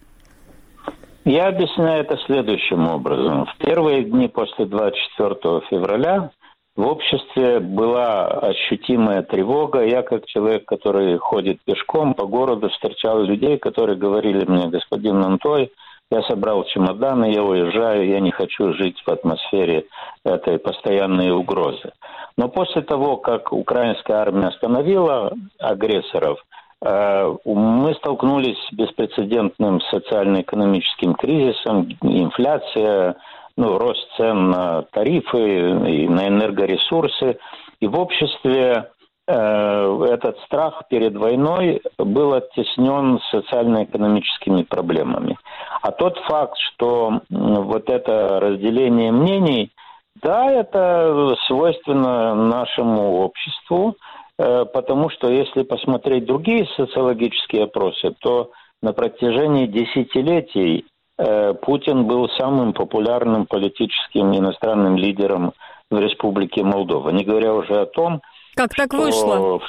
Я объясняю это следующим образом. В первые дни после двадцать четвёртого февраля в обществе была ощутимая тревога. Я, как человек, который ходит пешком по городу, встречал людей, которые говорили мне: господин Монтой, я собрал чемоданы, я уезжаю, я не хочу жить в атмосфере этой постоянной угрозы. Но после того, как украинская армия остановила агрессоров, мы столкнулись с беспрецедентным социально-экономическим кризисом, инфляция, ну, рост цен на тарифы и на энергоресурсы. И в обществе э, этот страх перед войной был оттеснен социально-экономическими проблемами. А тот факт, что вот это разделение мнений, да, это свойственно нашему обществу, э, потому что если посмотреть другие социологические опросы, то на протяжении десятилетий Путин был самым популярным политическим иностранным лидером в Республике Молдова. Не говоря уже о том,
как так вышло?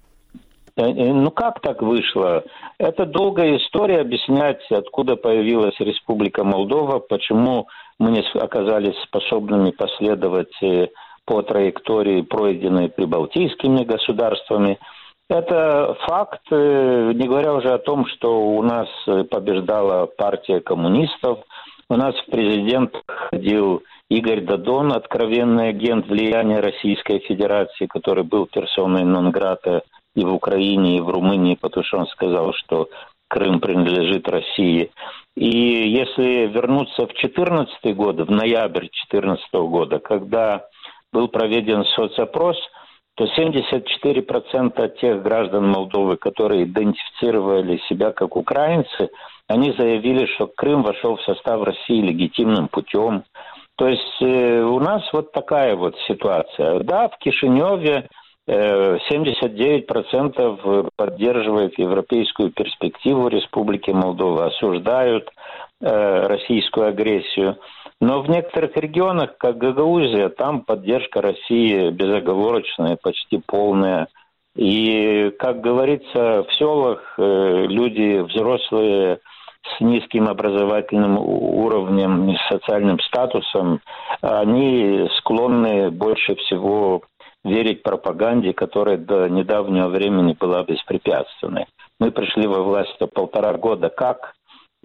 Ну, как так вышло? Это долгая история объяснять, откуда появилась Республика Молдова, почему мы не оказались способными последовать по траектории, пройденной прибалтийскими государствами. Это факт, не говоря уже о том, что у нас побеждала партия коммунистов, у нас в президент ходил Игорь Додон, откровенный агент влияния Российской Федерации, который был персоной нон-грата и в Украине, и в Румынии, потому что он сказал, что Крым принадлежит России. И если вернуться в две тысячи четырнадцатый год, в ноябрь две тысячи четырнадцатого года, когда был проведен соцопрос, то семьдесят четыре процента тех граждан Молдовы, которые идентифицировали себя как украинцы, они заявили, что Крым вошел в состав России легитимным путем. То есть э, у нас вот такая вот ситуация. Да, в Кишиневе э, семьдесят девять процентов поддерживают европейскую перспективу Республики Молдова, осуждают э, российскую агрессию. Но в некоторых регионах, как Гагаузия, там поддержка России безоговорочная, почти полная. И, как говорится, в селах э, люди взрослые с низким образовательным уровнем и социальным статусом, они склонны больше всего верить пропаганде, которая до недавнего времени была беспрепятственной. Мы пришли во власть полтора года как,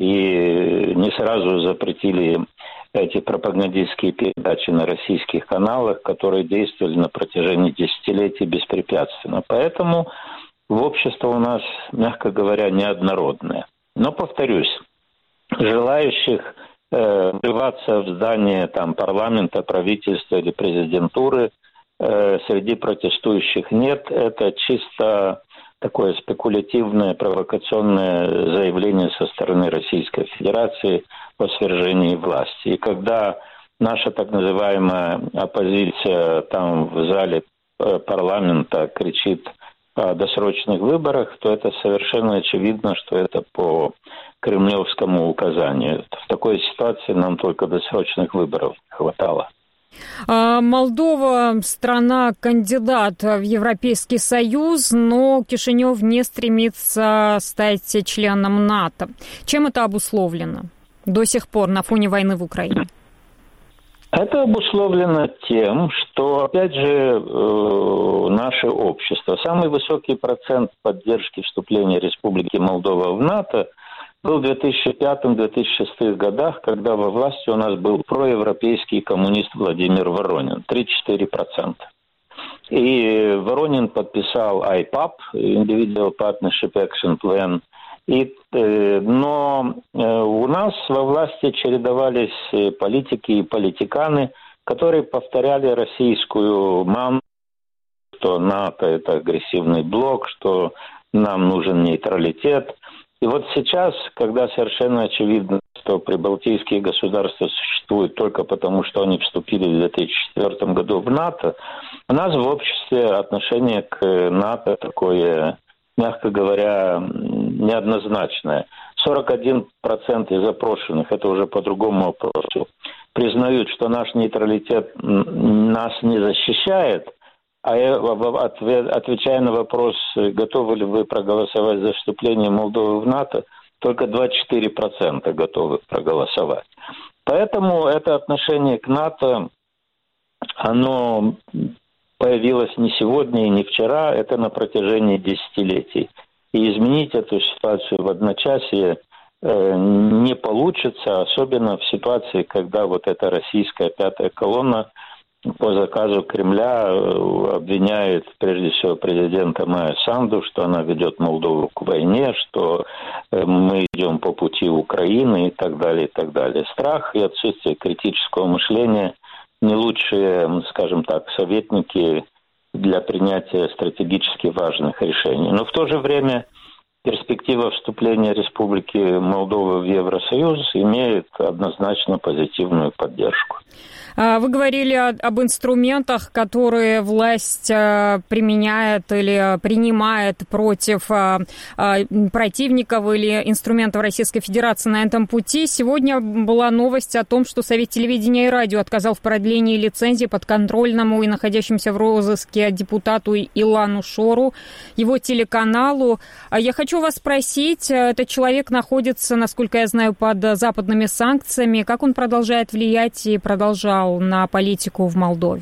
и не сразу запретили эти пропагандистские передачи на российских каналах, которые действовали на протяжении десятилетий беспрепятственно. Поэтому в общество у нас, мягко говоря, неоднородное. Но, повторюсь, желающих э, врываться в здание там, парламента, правительства или президентуры э, среди протестующих нет. Это чисто такое спекулятивное, провокационное заявление со стороны Российской Федерации о свержении власти. И когда наша так называемая оппозиция там в зале парламента кричит о досрочных выборах, то это совершенно очевидно, что это по кремлевскому указанию. В такой ситуации нам только досрочных выборов не хватало.
Молдова – страна-кандидат в Европейский Союз, но Кишинев не стремится стать членом НАТО. Чем это обусловлено до сих пор на фоне войны в Украине?
Это обусловлено тем, что, опять же, э, наше общество, самый высокий процент поддержки вступления Республики Молдова в НАТО был в две тысячи пятом - две тысячи шестом годах, когда во власти у нас был проевропейский коммунист Владимир Воронин, тридцать четыре процента. И Воронин подписал ай пап, Individual Partnership Action Plan, И, э, но э, у нас во власти чередовались политики и политиканы, которые повторяли российскую мантру, что НАТО – это агрессивный блок, что нам нужен нейтралитет. И вот сейчас, когда совершенно очевидно, что прибалтийские государства существуют только потому, что они вступили в две тысячи четвёртом году в НАТО, у нас в обществе отношение к НАТО такое, мягко говоря, неоднозначное. сорок один процент из опрошенных, это уже по другому вопросу, признают, что наш нейтралитет нас не защищает, а отвечая на вопрос, готовы ли вы проголосовать за вступление Молдовы в НАТО, только двадцать четыре процента готовы проголосовать. Поэтому это отношение к НАТО, оно появилось не сегодня и не вчера, это на протяжении десятилетий. И изменить эту ситуацию в одночасье э, не получится, особенно в ситуации, когда вот эта российская пятая колонна по заказу Кремля обвиняет прежде всего президента Майю Санду, что она ведет Молдову к войне, что мы идем по пути Украины и так далее, и так далее. Страх и отсутствие критического мышления не лучшие, скажем так, советники для принятия стратегически важных решений. Но в то же время перспектива вступления Республики Молдова в Евросоюз имеет однозначно позитивную поддержку.
Вы говорили об инструментах, которые власть применяет или принимает против противников или инструментов Российской Федерации на этом пути. Сегодня была новость о том, что Совет телевидения и радио отказал в продлении лицензии подконтрольному и находящемуся в розыске депутату Илану Шору, его телеканалу. Я хочу вас спросить, этот человек находится, насколько я знаю, под западными санкциями. Как он продолжает влиять и продолжал на политику в Молдове?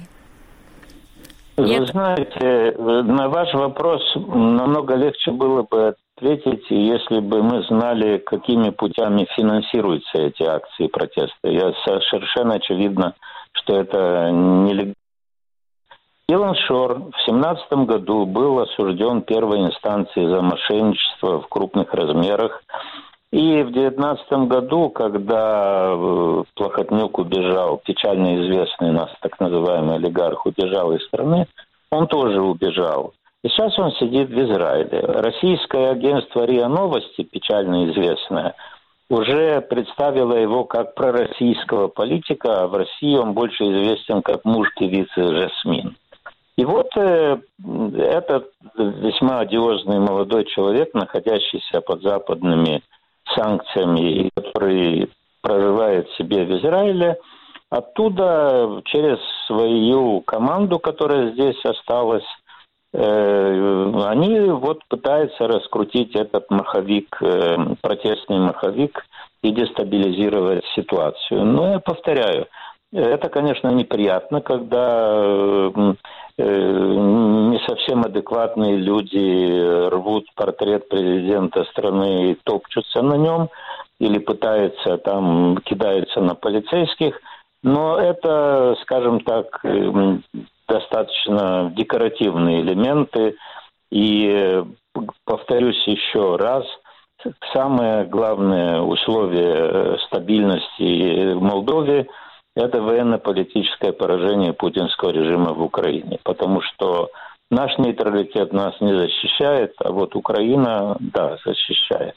Вы
Нет?
знаете, на ваш вопрос намного легче было бы ответить, если бы мы знали, какими путями финансируются эти акции протеста. Я совершенно очевидно, что это нелегально. Илан Шор в две тысячи семнадцатом году был осужден первой инстанцией за мошенничество в крупных размерах. И в две тысячи девятнадцатом году, когда Плохотнюк убежал, печально известный у нас так называемый олигарх, убежал из страны, он тоже убежал. И сейчас он сидит в Израиле. Российское агентство РИА Новости, печально известное, уже представило его как пророссийского политика, а в России он больше известен как муж певицы Жасмин. И вот э, этот весьма одиозный молодой человек, находящийся под западными санкциями, который проживает себе в Израиле, оттуда через свою команду, которая здесь осталась, э, они вот пытаются раскрутить этот маховик, э, протестный маховик и дестабилизировать ситуацию. Но я повторяю, это, конечно, неприятно, когда э, не совсем адекватные люди рвут портрет президента страны и топчутся на нем, или пытаются там, кидаются на полицейских. Но это, скажем так, достаточно декоративные элементы. И повторюсь еще раз, самое главное условие стабильности в Молдове – это военно-политическое поражение путинского режима в Украине. Потому что наш нейтралитет нас не защищает, а вот Украина, да, защищает.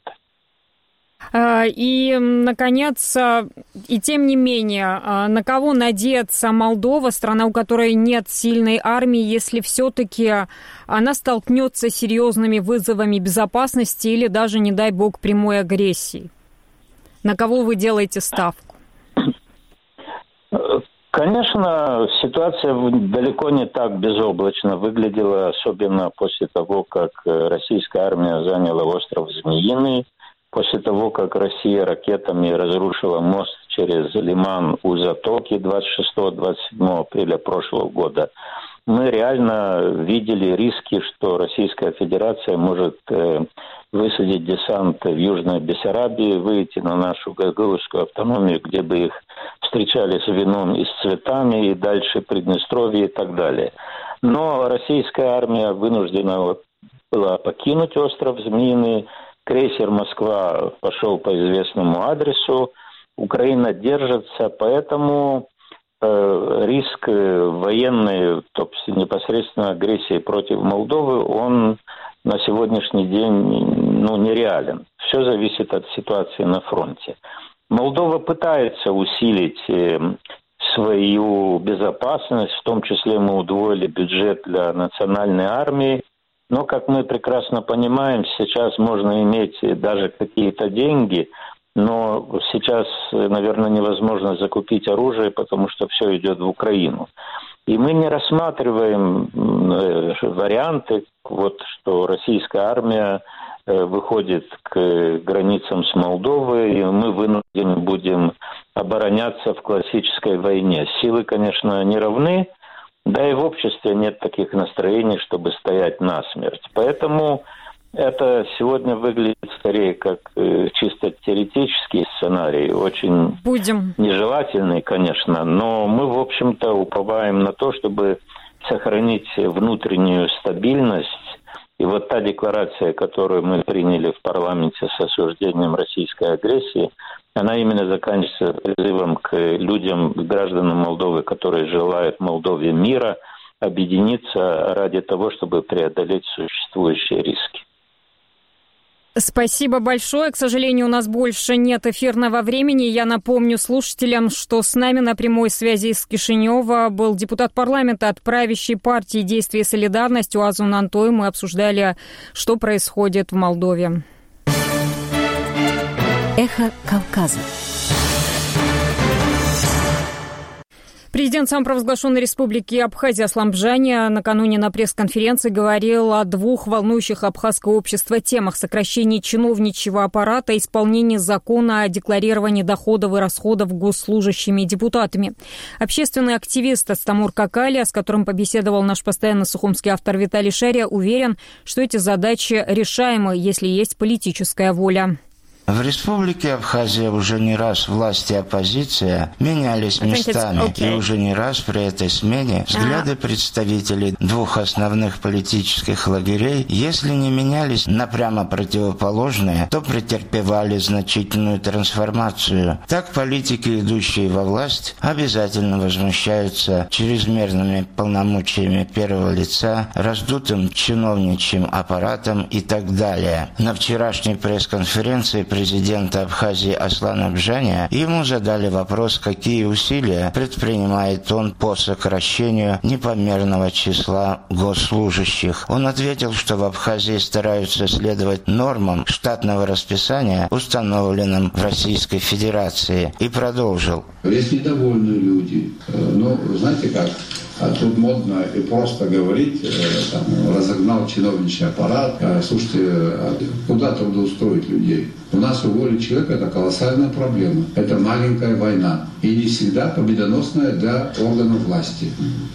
И, наконец, и тем не менее, на кого надеется Молдова, страна, у которой нет сильной армии, если все-таки она столкнется с серьезными вызовами безопасности или даже, не дай бог, прямой агрессией? На кого вы делаете ставку?
Конечно, ситуация далеко не так безоблачно выглядела, особенно после того, как российская армия заняла остров Змеиный, после того, как Россия ракетами разрушила мост через Лиман у Затоки двадцать шестого — двадцать седьмого апреля прошлого года. Мы реально видели риски, что Российская Федерация может э, высадить десант в Южной Бессарабии, выйти на нашу Гагаузскую автономию, где бы их встречали с вином и с цветами, и дальше Приднестровье и так далее. Но российская армия вынуждена была покинуть остров Змеиный. Крейсер «Москва» пошел по известному адресу. Украина держится, поэтому э, риск военной, то есть непосредственно агрессии против Молдовы, он на сегодняшний день ну, нереален. Все зависит от ситуации на фронте. Молдова пытается усилить э, свою безопасность, в том числе мы удвоили бюджет для национальной армии. Но, как мы прекрасно понимаем, сейчас можно иметь даже какие-то деньги, но сейчас, наверное, невозможно закупить оружие, потому что все идет в Украину. И мы не рассматриваем варианты, вот, что российская армия выходит к границам с Молдовой, и мы вынуждены будем обороняться в классической войне. Силы, конечно, не равны. Да и в обществе нет таких настроений, чтобы стоять насмерть. Поэтому это сегодня выглядит скорее как э, чисто теоретический сценарий, очень
Будем.
нежелательный, конечно, но мы, в общем-то, уповаем на то, чтобы сохранить внутреннюю стабильность. И вот та декларация, которую мы приняли в парламенте с осуждением российской агрессии, она именно заканчивается призывом к людям, к гражданам Молдовы, которые желают Молдове мира, объединиться ради того, чтобы преодолеть существующие риски.
Спасибо большое. К сожалению, у нас больше нет эфирного времени. Я напомню слушателям, что с нами на прямой связи из Кишинева был депутат парламента от правящей партии «Действие и солидарность» Уазун Антой. Мы обсуждали, что происходит в Молдове.
Эхо Кавказа.
Президент самопровозглашенной республики Абхазия Аслан Бжаня накануне на пресс-конференции говорил о двух волнующих абхазское общество темах: сокращении чиновничьего аппарата и исполнении закона о декларировании доходов и расходов госслужащими и депутатами. Общественный активист Астамур Какалия, с которым побеседовал наш постоянно сухумский автор Виталий Шария, уверен, что эти задачи решаемы, если есть политическая воля.
В республике Абхазия уже не раз власти и оппозиция менялись местами, okay. и уже не раз при этой смене взгляды uh-huh. представителей двух основных политических лагерей, если не менялись на прямо противоположные, то претерпевали значительную трансформацию. Так политики, идущие во власть, обязательно возмущаются чрезмерными полномочиями первого лица, раздутым чиновничьим аппаратом и так далее. На вчерашней пресс-конференции президента Абхазии Аслана Бжаня ему задали вопрос, какие усилия предпринимает он по сокращению непомерного числа госслужащих. Он ответил, что в Абхазии стараются следовать нормам штатного расписания, установленным в Российской Федерации, и продолжил.
Есть недовольные люди. Ну, знаете как? А тут модно и просто говорить, там, разогнал чиновничий аппарат. Слушайте, куда трудоустроить людей? У нас уволить человека – это колоссальная проблема. Это маленькая война. И не всегда победоносная для органов власти.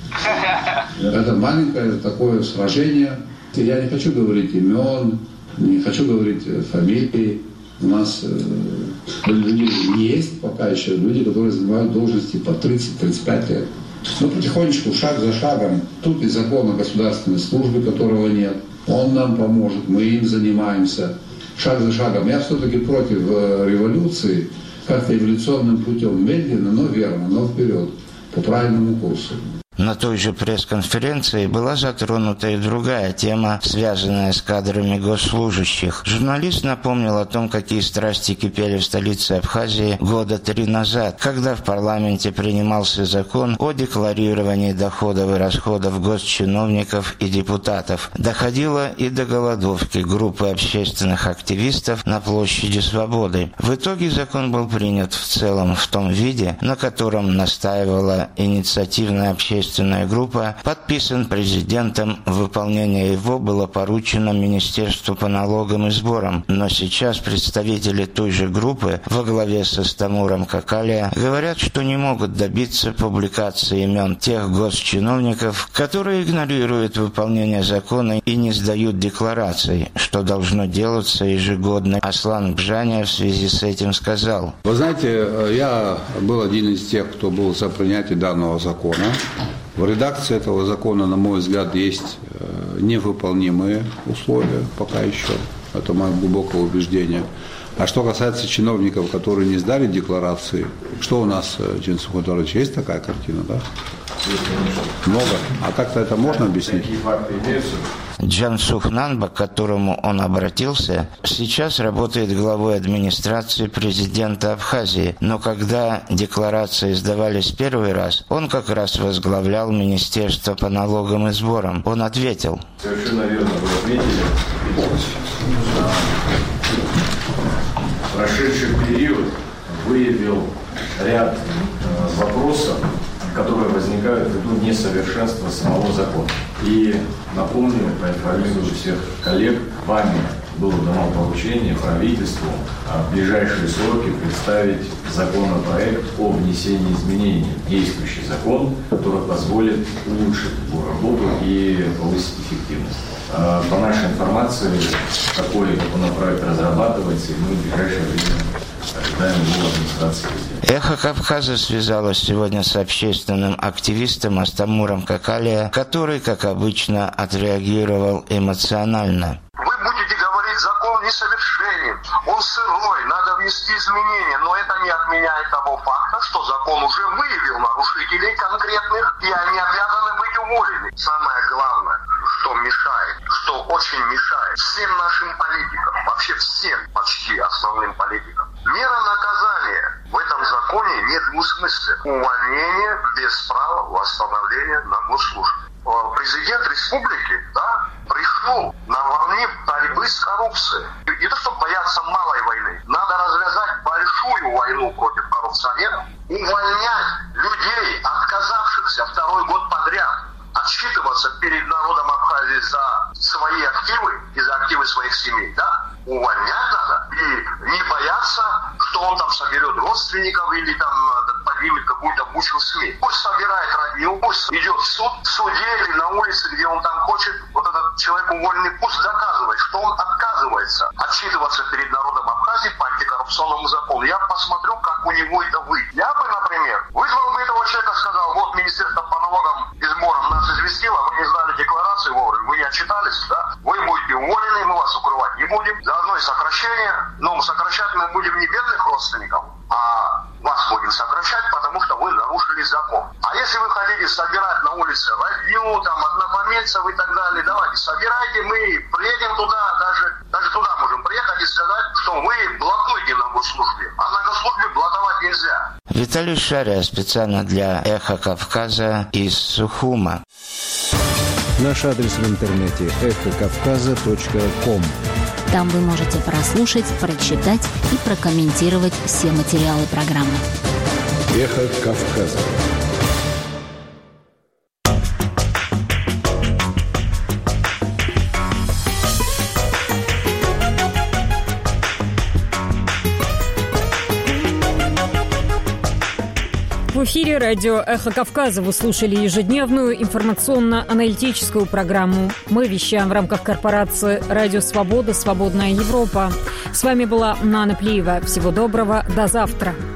Это маленькое такое сражение. Я не хочу говорить имен, не хочу говорить фамилии. У нас э, люди есть пока еще, люди, которые занимают должности по тридцать-тридцать пять лет. Но потихонечку, шаг за шагом, тут и закон о государственной службе, которого нет, он нам поможет, мы им занимаемся. Шаг за шагом. Я все-таки против э, революции, как-то эволюционным путем, медленно, но верно, но вперед, по правильному курсу.
На той же пресс-конференции была затронута и другая тема, связанная с кадрами госслужащих. Журналист напомнил о том, какие страсти кипели в столице Абхазии года три назад, когда в парламенте принимался закон о декларировании доходов и расходов госчиновников и депутатов. Доходило и до голодовки группы общественных активистов на площади Свободы. В итоге закон был принят в целом в том виде, на котором настаивала инициативная общественная группа, подписан президентом. Выполнение его было поручено Министерству по налогам и сборам. Но сейчас представители той же группы во главе со Стамуром Какалия говорят, что не могут добиться публикации имен тех госчиновников, которые игнорируют выполнение закона и не сдают деклараций, что должно делаться ежегодно. Аслан Бжаня в связи с этим сказал.
Вы знаете, я был один из тех, кто был за принятие данного закона. В редакции этого закона, на мой взгляд, есть невыполнимые условия пока еще. Это мое глубокое убеждение. А что касается чиновников, которые не сдали декларации, что у нас, Джинсу Ходорович, есть такая картина, да? Много. А как-то это можно объяснить?
Джансух Нанба, к которому он обратился, сейчас работает главой администрации президента Абхазии. Но когда декларации сдавались первый раз, он как раз возглавлял Министерство по налогам и сборам. Он ответил.
Совершенно верно вы ответили. Прошедший период выявил ряд вопросов, которые возникают ввиду несовершенства самого закона. И напомню, проинформирую всех коллег, вами было дано поручение правительству в ближайшие сроки представить законопроект о внесении изменений в действующий закон, который позволит улучшить его работу и повысить эффективность. По нашей информации, такой законопроект разрабатывается, и мы в ближайшее время ожидаем его администрации.
Эхо Кавказа связалось сегодня с общественным активистом Астамуром Какалия, который, как обычно, отреагировал эмоционально.
Вы будете говорить, закон несовершенен, он сырой, надо внести изменения, но это не отменяет того факта, что закон уже выявил нарушителей конкретных, и они обязаны быть уволены. Самое главное, что мешает, что очень мешает всем нашим политикам, вообще всем почти основным политикам. Мера наказания в этом законе не двусмысленна. Увольнение без права восстановления на госслужбе. Президент республики, да, пришел на волне борьбы с коррупцией. Не то, чтобы бояться малой войны. Надо развязать большую войну против коррупционеров, увольнять людей, отказавшихся второй год подряд отчитываться перед народом Абхазии за свои активы и за активы своих семей, да? Увольнять надо и не бояться, что он там соберет родственников или там поднимет какую-то бучу СМИ. Пусть собирает родню, пусть идет в суд, в суде или на улице, где он там хочет, вот этот человек уволенный, пусть доказывает, что он отказывается отчитываться перед народом Абхазии Абхазии по антикоррупционному закону. Я посмотрю, как у него это выйдет. Я бы, например, вызвал бы этого человека, сказал, вот Министерство по налогам и сборам нас известило, вы не знали декларации вовремя, вы не отчитались, да? Вы будете уволены, мы вас укрывать не будем. Заодно и сокращение, но сокращать мы будем не бедных родственников, а вас будем сокращать, потому что вы нарушили закон. А если вы хотите собирать на улице родню, там, однофамильцев и так далее, давайте, собирайте, мы приедем туда, даже, даже туда можем приехать и сказать, что вы блокуете на госслужбе, а на госслужбе блоковать нельзя.
Виталий Шария специально для «Эхо Кавказа» из Сухума.
Наш адрес в интернете эхо кавказа точка ком.
Там вы можете прослушать, прочитать и прокомментировать все материалы программы.
«Эхо Кавказа».
В эфире радио «Эхо Кавказа». Вы слушали ежедневную информационно-аналитическую программу. Мы вещаем в рамках корпорации «Радио Свобода. Свободная Европа». С вами была Нана Плиева. Всего доброго. До завтра.